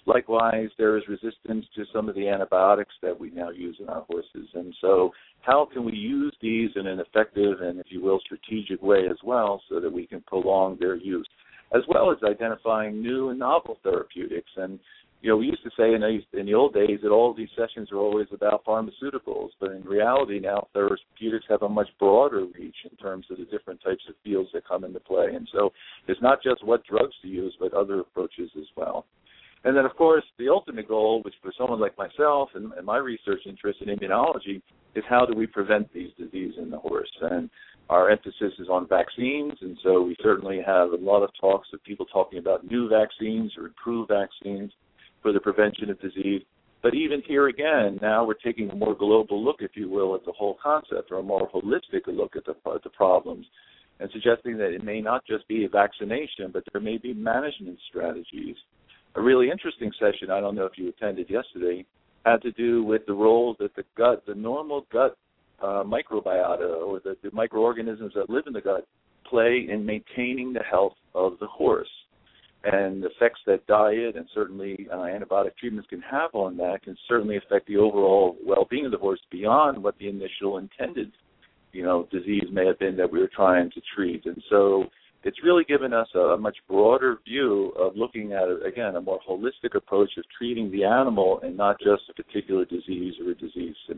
S13: Likewise, there is resistance to some of the antibiotics that we now use in our horses. And so how can we use these in an effective and, if you will, strategic way as well so that we can prolong their use, as well as identifying new and novel therapeutics. And, we used to say in the old days that all of these sessions are always about pharmaceuticals, but in reality now therapeutics have a much broader reach in terms of the different types of fields that come into play. And so it's not just what drugs to use, but other approaches as well. And then, of course, the ultimate goal, which for someone like myself and my research interest in immunology, is how do we prevent these diseases in the horse. And our emphasis is on vaccines, and so we certainly have a lot of talks of people talking about new vaccines or improved vaccines for the prevention of disease. But even here again, now we're taking a more global look, if you will, at the whole concept, or a more holistic look at the problems, and suggesting that it may not just be a vaccination, but there may be management strategies. A really interesting session, I don't know if you attended yesterday, had to do with the role that the normal gut microbiota, or the microorganisms that live in the gut, play in maintaining the health of the horse. And the effects that diet and certainly antibiotic treatments can have on that can certainly affect the overall well-being of the horse beyond what the initial intended, disease may have been that we were trying to treat. And so it's really given us a much broader view of looking at, again, a more holistic approach of treating the animal and not just a particular disease or a disease symptom.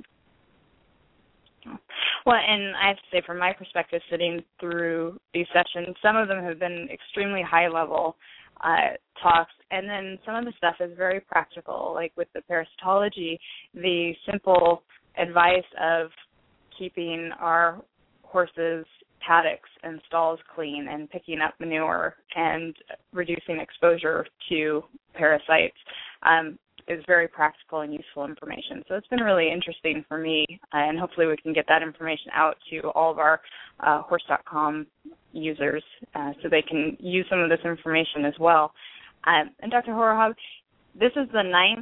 S12: Well, and I have to say, from my perspective, sitting through these sessions, some of them have been extremely high-level talks, and then some of the stuff is very practical, like with the parasitology, the simple advice of keeping our horses' paddocks and stalls clean and picking up manure and reducing exposure to parasites is very practical and useful information. So it's been really interesting for me, and hopefully we can get that information out to all of our horse.com users so they can use some of this information as well. And Dr. Horehab, this is the 9th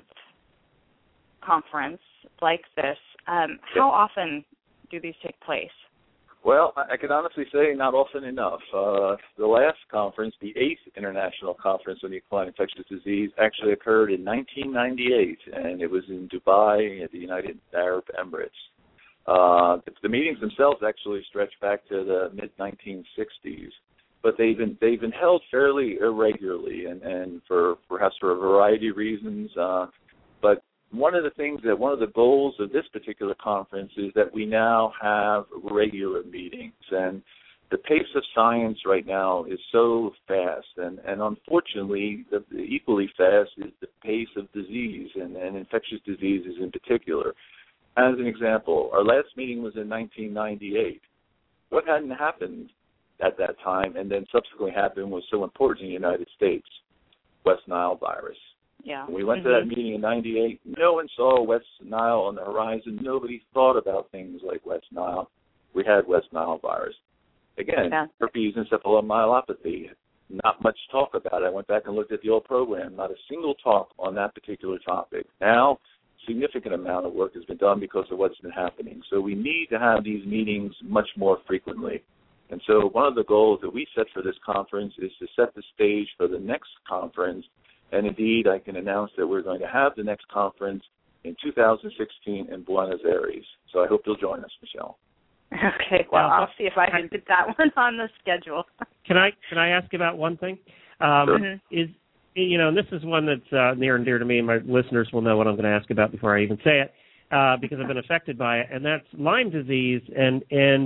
S12: conference like this. How often do these take place?
S13: Well, I can honestly say not often enough. The last conference, the 8th International Conference on Equine Infectious Disease, actually occurred in 1998, and it was in Dubai at the United Arab Emirates. The meetings themselves actually stretch back to the mid-1960s, but they've been held fairly irregularly, and perhaps for a variety of reasons. But one of the goals of this particular conference is that we now have regular meetings, and the pace of science right now is so fast, and unfortunately, the equally fast is the pace of disease, and infectious diseases in particular. As an example, our last meeting was in 1998. What hadn't happened at that time and then subsequently happened was so important in the United States, West Nile virus.
S12: Yeah.
S13: When we went to that meeting in 98, no one saw West Nile on the horizon. Nobody thought about things like West Nile. We had West Nile virus. Again, herpes encephalomyelopathy, not much talk about it. I went back and looked at the old program. Not a single talk on that particular topic. Now, significant amount of work has been done because of what's been happening. So we need to have these meetings much more frequently. And so one of the goals that we set for this conference is to set the stage for the next conference. And indeed, I can announce that we're going to have the next conference in 2016 in Buenos Aires. So I hope you'll join us, Michelle.
S12: Okay, well, I'll see if I can get that one on the schedule.
S2: Can I ask about one thing?
S13: Sure.
S2: And this is one that's near and dear to me, and my listeners will know what I'm going to ask about before I even say it, because I've been affected by it, and that's Lyme disease. And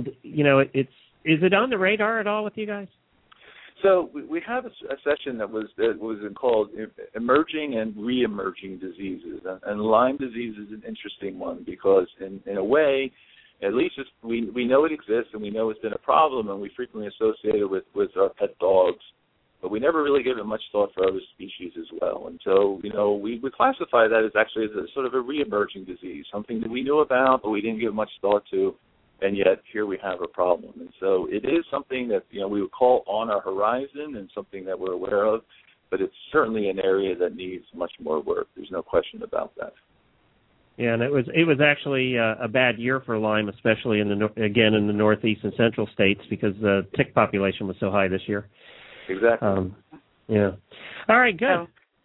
S2: is it on the radar at all with you guys?
S13: So we have a session that was called Emerging and Re-Emerging Diseases, and Lyme disease is an interesting one because in a way, at least we know it exists and we know it's been a problem and we frequently associate it with our pet dogs, but we never really gave it much thought for other species as well. And so, we classify that as actually as a sort of a re-emerging disease, something that we knew about but we didn't give much thought to, and yet here we have a problem. And so it is something that, we would call on our horizon and something that we're aware of, but it's certainly an area that needs much more work. There's no question about that.
S2: Yeah, and it was actually a bad year for Lyme, especially in the Northeast and Central states because the tick population was so high this year.
S13: Exactly.
S2: Yeah. All right, good.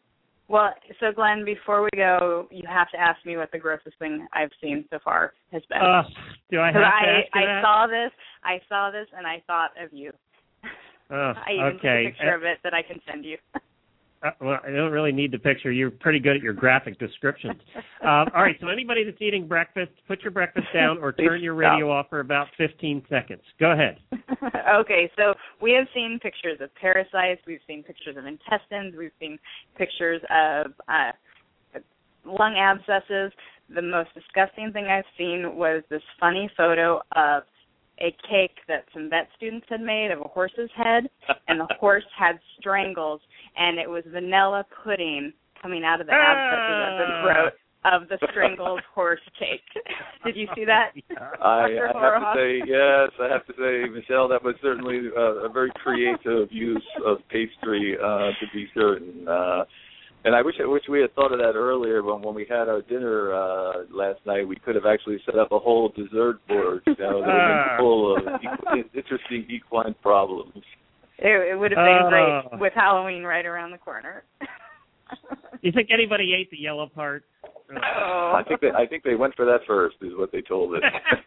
S12: Well, so Glenn, before we go, you have to ask me what the grossest thing I've seen so far has been.
S2: Do I have to ask you that?
S12: I saw this, and I thought of you. I even took a picture of it that I can send you.
S2: Well, I don't really need the picture. You're pretty good at your graphic descriptions. All right, so anybody that's eating breakfast, put your breakfast down or turn your radio off for about 15 seconds. Go ahead.
S12: Okay, so we have seen pictures of parasites. We've seen pictures of intestines. We've seen pictures of lung abscesses. The most disgusting thing I've seen was this funny photo of a cake that some vet students had made of a horse's head, and the horse had strangles, and it was vanilla pudding coming out of the abscesses of the throat of the strangled horse cake. Did you see that?
S13: I have to say, Michelle, that was certainly a very creative use of pastry, to be certain. And I wish we had thought of that earlier when we had our dinner last night. We could have actually set up a whole dessert board, that would have been full of interesting equine problems.
S12: It would have been great with Halloween right around the corner.
S2: You think anybody ate the yellow part?
S13: I think they went for that first, is what they told us.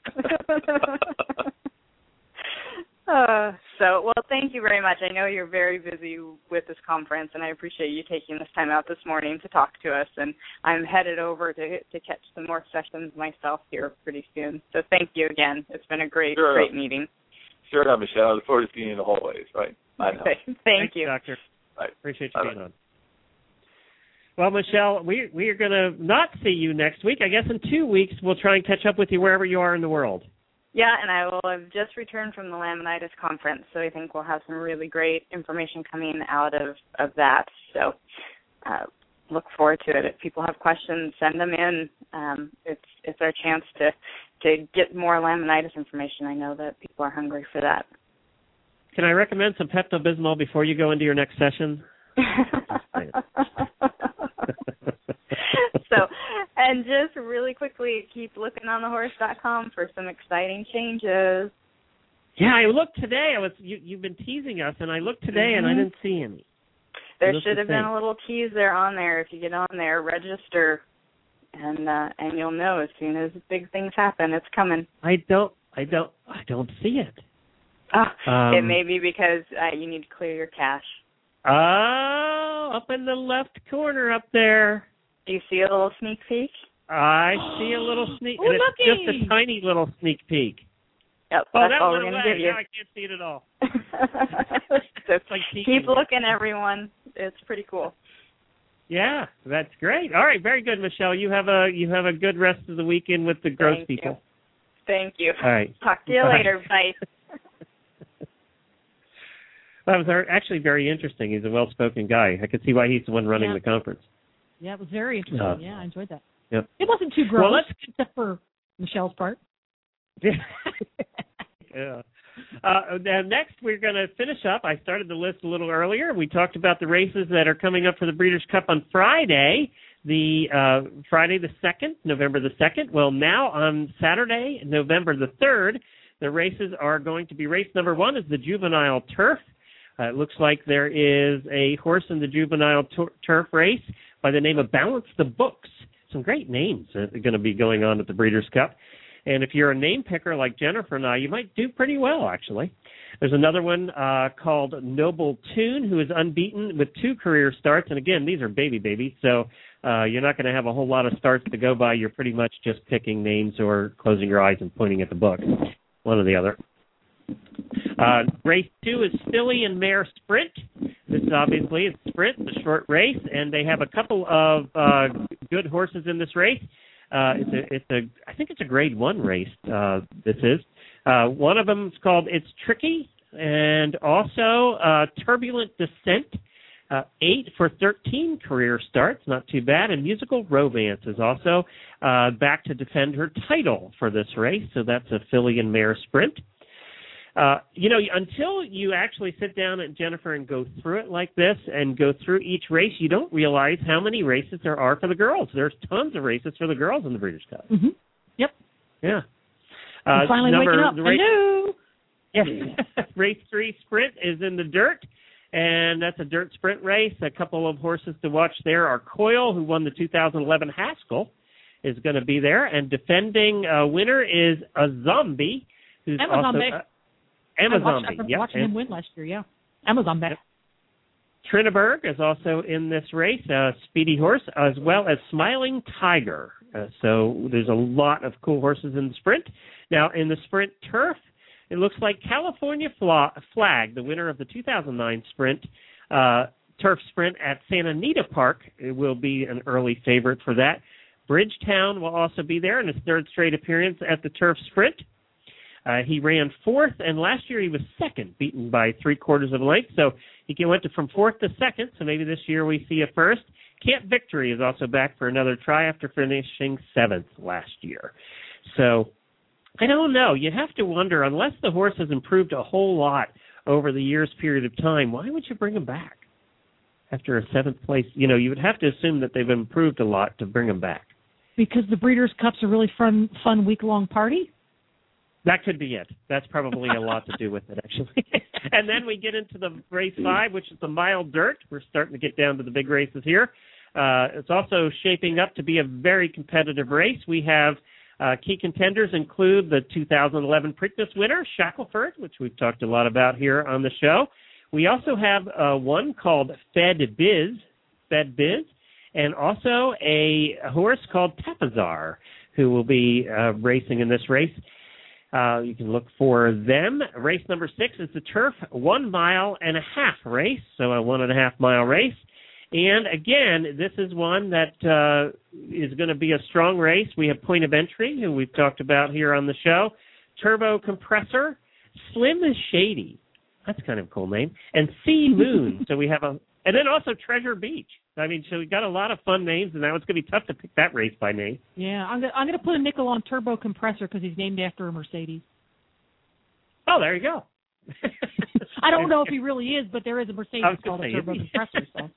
S12: Well, thank you very much. I know you're very busy with this conference, and I appreciate you taking this time out this morning to talk to us. And I'm headed over to catch some more sessions myself here pretty soon. So thank you again. It's been a great meeting.
S13: Sure, Michelle. I look forward to seeing you in the hallways. Right. I know.
S12: Thank you,
S2: Doctor.
S13: Right.
S2: Appreciate you being on. Well, Michelle, we are going to not see you next week. I guess in 2 weeks we'll try and catch up with you wherever you are in the world.
S12: Yeah, and I will have just returned from the Laminitis conference, so I think we'll have some really great information coming out of that. So look forward to it. If people have questions, send them in. It's our chance to get more Laminitis information. I know that people are hungry for that.
S2: Can I recommend some Pepto-Bismol before you go into your next session?
S12: And just really quickly, keep looking on thehorse.com for some exciting changes.
S2: Yeah, I looked today. You've been teasing us, and I looked today, and I didn't see any.
S12: There should have been a little teaser on there. If you get on there, register, and you'll know as soon as big things happen, it's coming.
S2: I don't see it.
S12: It may be because you need to clear your cache.
S2: Oh, up in the left corner up there.
S12: Do you see a little sneak peek?
S2: I see a little sneak, and it's just a tiny little sneak peek.
S12: Yep,
S2: that's
S12: all
S2: we're
S12: going to give you.
S2: Now I can't see it at all.
S12: So keep looking, everyone. It's pretty cool.
S2: Yeah, that's great. All right, very good, Michelle. You have a good rest of the weekend with the gross people.
S12: Thank you.
S2: All right.
S12: Talk to you later. Bye.
S2: That was actually very interesting. He's a well-spoken guy. I could see why he's the one running the conference.
S1: Yeah, it was very interesting. I enjoyed that.
S2: Yep.
S1: It wasn't too gross, except for Michelle's part.
S2: Yeah. Next, we're going to finish up. I started the list a little earlier. We talked about the races that are coming up for the Breeders' Cup on Friday, Friday the 2nd, November the 2nd. Well, now on Saturday, November the 3rd, the races are going to be race number 1 is the Juvenile Turf. It looks like there is a horse in the Juvenile Turf race by the name of Balance the Books. Some great names that are going to be going on at the Breeders' Cup. And if you're a name picker like Jennifer and I, you might do pretty well, actually. There's another one called Noble Tune, who is unbeaten with 2 career starts. And, again, these are babies, so you're not going to have a whole lot of starts to go by. You're pretty much just picking names or closing your eyes and pointing at the book, one or the other. Race 2 is Filly and Mare Sprint. This is obviously a sprint, a short race, and they have a couple of good horses in this race. I think it's a Grade 1 race. This is one of them is called It's Tricky, and also Turbulent Descent. 8 for 13 career starts, not too bad. And Musical Romance is also back to defend her title for this race. So that's a Filly and Mare Sprint. Until you actually sit down, Jennifer, and go through it like this and go through each race, you don't realize how many races there are for the girls. There's tons of races for the girls in the Breeders' Cup.
S1: Mm-hmm. Yep.
S2: Yeah.
S1: I'm finally waking up.
S2: Yes. Race 3 Sprint is in the dirt. and that's a dirt sprint race. A couple of horses to watch there are Coyle, who won the 2011 Haskell, is going to be there, and defending winner is a Zombie, who's
S1: Amazombe.
S2: Amazombe.
S1: I watching him win last year, yeah. Amazombe.
S2: Trinaberg is also in this race, a speedy horse, as well as Smiling Tiger. So there's a lot of cool horses in the sprint. Now, in the sprint turf, it looks like California Flag, the winner of the 2009 sprint, turf sprint at Santa Anita Park, will be an early favorite for that. Bridgetown will also be there in his third straight appearance at the turf sprint. He ran fourth, and last year he was second, beaten by 3/4 of a length. So he went from fourth to second, so maybe this year we see a first. Camp Victory is also back for another try after finishing seventh last year. So I don't know. You have to wonder, unless the horse has improved a whole lot over the year's period of time, why would you bring him back after a seventh place? You would have to assume that they've improved a lot to bring him back.
S1: Because the Breeders' Cup's a really fun week-long party?
S2: That could be it. That's probably a lot to do with it, actually. And then we get into the race 5, which is the mile dirt. We're starting to get down to the big races here. It's also shaping up to be a very competitive race. We have key contenders include the 2011 Preakness winner, Shackelford, which we've talked a lot about here on the show. We also have one called Fed Biz, and also a horse called Tapazar, who will be racing in this race. You can look for them. Race number 6 is the Turf 1.5 mile race, so a 1.5 mile race. And again, this is one that is going to be a strong race. We have Point of Entry, who we've talked about here on the show, Turbo Compressor, Slim Shady. That's kind of a cool name. And Sea Moon. So we have and then also Treasure Beach. So we got a lot of fun names, and now it's going to be tough to pick that race by name.
S1: Yeah, I'm going to put a nickel on Turbo Compressor because he's named after a Mercedes.
S2: Oh, there you go.
S1: I don't know if he really is, but there is a Mercedes called a Turbo Compressor. So.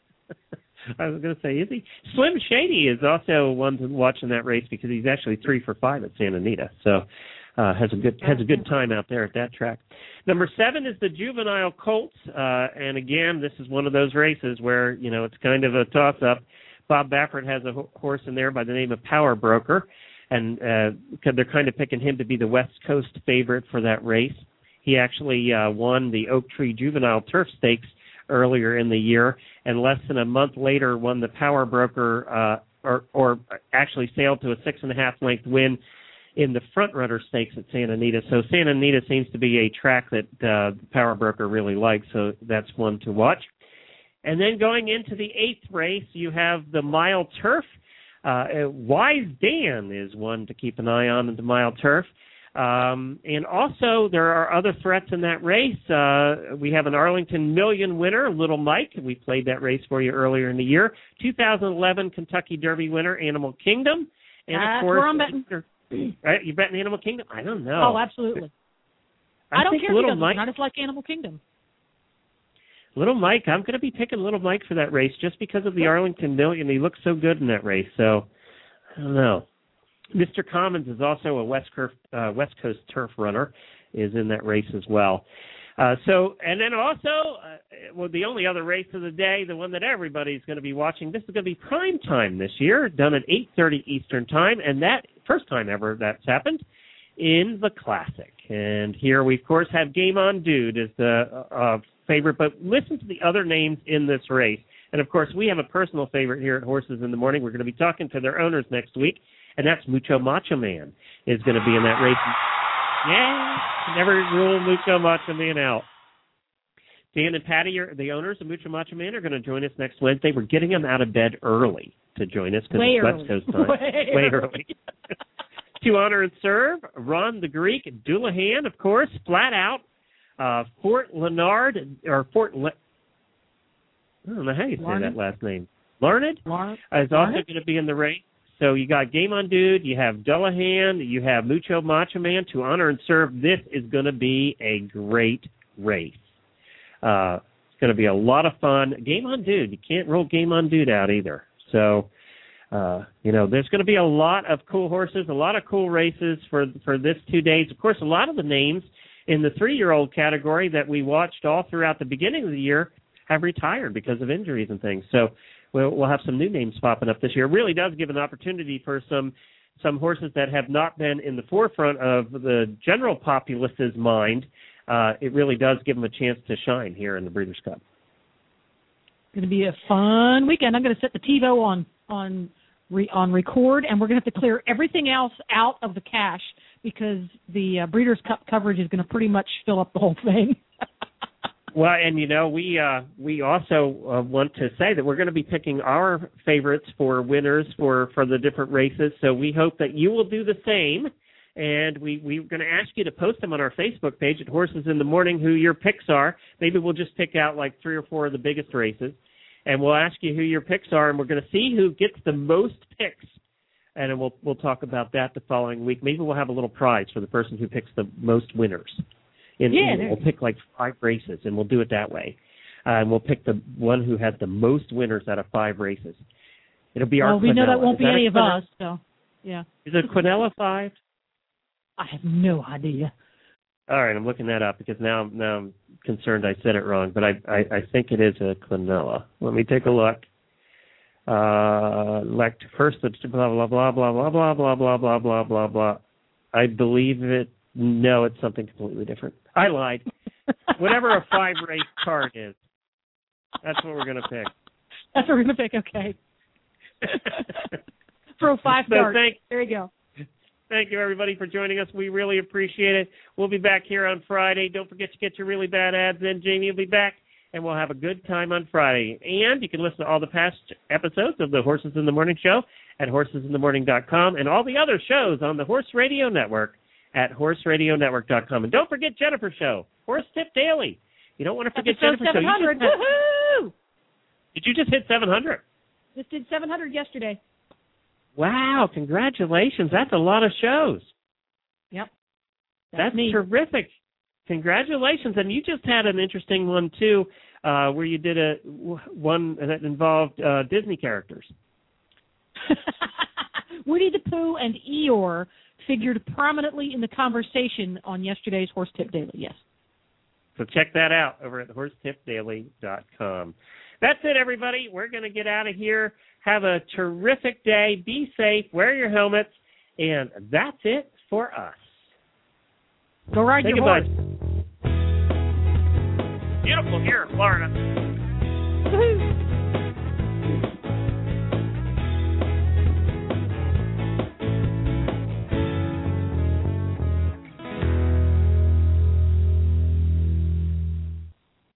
S2: I was going to say, is he? Slim Shady is also one to watch in that race because he's actually 3 for 5 at Santa Anita. So has a good time out there at that track. Number 7 is the Juvenile Colts, and again, this is one of those races where it's kind of a toss-up. Bob Baffert has a horse in there by the name of Power Broker, and they're kind of picking him to be the West Coast favorite for that race. He actually won the Oak Tree Juvenile Turf Stakes earlier in the year, and less than a month later won the Power Broker, or actually sailed to a 6.5 length win in the Front Runner Stakes at Santa Anita. So Santa Anita seems to be a track that Power Broker really likes, so that's one to watch. And then going into the 8th race, you have the Mile Turf. Wise Dan is one to keep an eye on in the Mile Turf. And also there are other threats in that race. We have an Arlington Million winner, Little Mike. We played that race for you earlier in the year. 2011 Kentucky Derby winner, Animal Kingdom. And of course,
S1: where I'm betting.
S2: Right, you betting Animal Kingdom? I don't know.
S1: Oh, absolutely. I don't care if he doesn't. I just like Animal Kingdom.
S2: Little Mike, I'm going to be picking Little Mike for that race just because of the Arlington Million. He looks so good in that race, so I don't know. Mr. Commons is also a West Coast turf runner, is in that race as well. And then also, the only other race of the day, the one that everybody's going to be watching, this is going to be prime time this year, done at 8:30 Eastern Time, and that first time ever that's happened in the Classic. And here we, of course, have Game On Dude as the favorite, but listen to the other names in this race. And, of course, we have a personal favorite here at Horses in the Morning. We're going to be talking to their owners next week, and that's Mucho Macho Man is going to be in that race. Yeah, never rule Mucho Macho Man out. Dan and Patty, the owners of Mucho Macho Man, are going to join us next Wednesday. We're getting them out of bed early to join us because it's West Coast time. Way early. To honor and serve, Ron the Greek, Doulahan, of course, Flat Out, Fort Leonard, or I don't know how you say that last name. Larned is also going to be in the race. So you got Game On Dude, you have Dullahan, you have Mucho Macho Man. To honor and serve, this is going to be a great race. It's going to be a lot of fun. Game On Dude, you can't roll Game On Dude out either. So, there's going to be a lot of cool horses, a lot of cool races for this 2 days. Of course, a lot of the names in the 3-year-old category that we watched all throughout the beginning of the year have retired because of injuries and things. So we'll have some new names popping up this year. It really does give an opportunity for some horses that have not been in the forefront of the general populace's mind. It really does give them a chance to shine here in the Breeders' Cup.
S1: It's going to be a fun weekend. I'm going to set the TiVo on record, and we're going to have to clear everything else out of the cache because the Breeders' Cup coverage is going to pretty much fill up the whole thing.
S2: Well, and we also want to say that we're going to be picking our favorites for winners for the different races. So we hope that you will do the same. And we're going to ask you to post them on our Facebook page at Horses in the Morning who your picks are. Maybe we'll just pick out like 3 or 4 of the biggest races, and we'll ask you who your picks are, and we're going to see who gets the most picks. And then we'll talk about that the following week. Maybe we'll have a little prize for the person who picks the most winners. We'll pick like 5 races, and we'll do it that way. And we'll pick the one who has the most winners out of 5 races. It'll be our Quinella.
S1: We know that won't be any of us, so yeah.
S2: Is it Quinella 5?
S1: I have no idea.
S2: All right, I'm looking that up because now I'm concerned I said it wrong, but I think it is a Quinella. Let me take a look. First, it's blah, blah, blah, blah, blah, blah, blah, blah, blah, blah, blah, blah. I believe it. No, it's something completely different. I lied. Whatever a 5-race card is, that's what we're going to pick.
S1: That's what we're going to pick, okay. Throw 5 darts. There you go.
S2: Thank you, everybody, for joining us. We really appreciate it. We'll be back here on Friday. Don't forget to get your really bad ads in. Jamie will be back, and we'll have a good time on Friday. And you can listen to all the past episodes of the Horses in the Morning show at horsesinthemorning.com and all the other shows on the Horse Radio Network at horseradionetwork.com. And don't forget Jennifer's show, Horse Tip Daily. You don't want to forget Jennifer's show.
S1: 700. Woohoo!
S2: Did you just hit 700?
S1: Just did 700 yesterday.
S2: Wow, congratulations. That's a lot of shows.
S1: Yep.
S2: That's terrific. Congratulations. And you just had an interesting one, too, where you did one that involved Disney characters.
S1: Winnie the Pooh and Eeyore figured prominently in the conversation on yesterday's Horse Tip Daily, yes.
S2: So check that out over at horsetipdaily.com. That's it, everybody. We're going to get out of here. Have a terrific day. Be safe. Wear your helmets. And that's it for us.
S1: Go ride your horse.
S2: Beautiful here in Florida.
S1: Woo-hoo.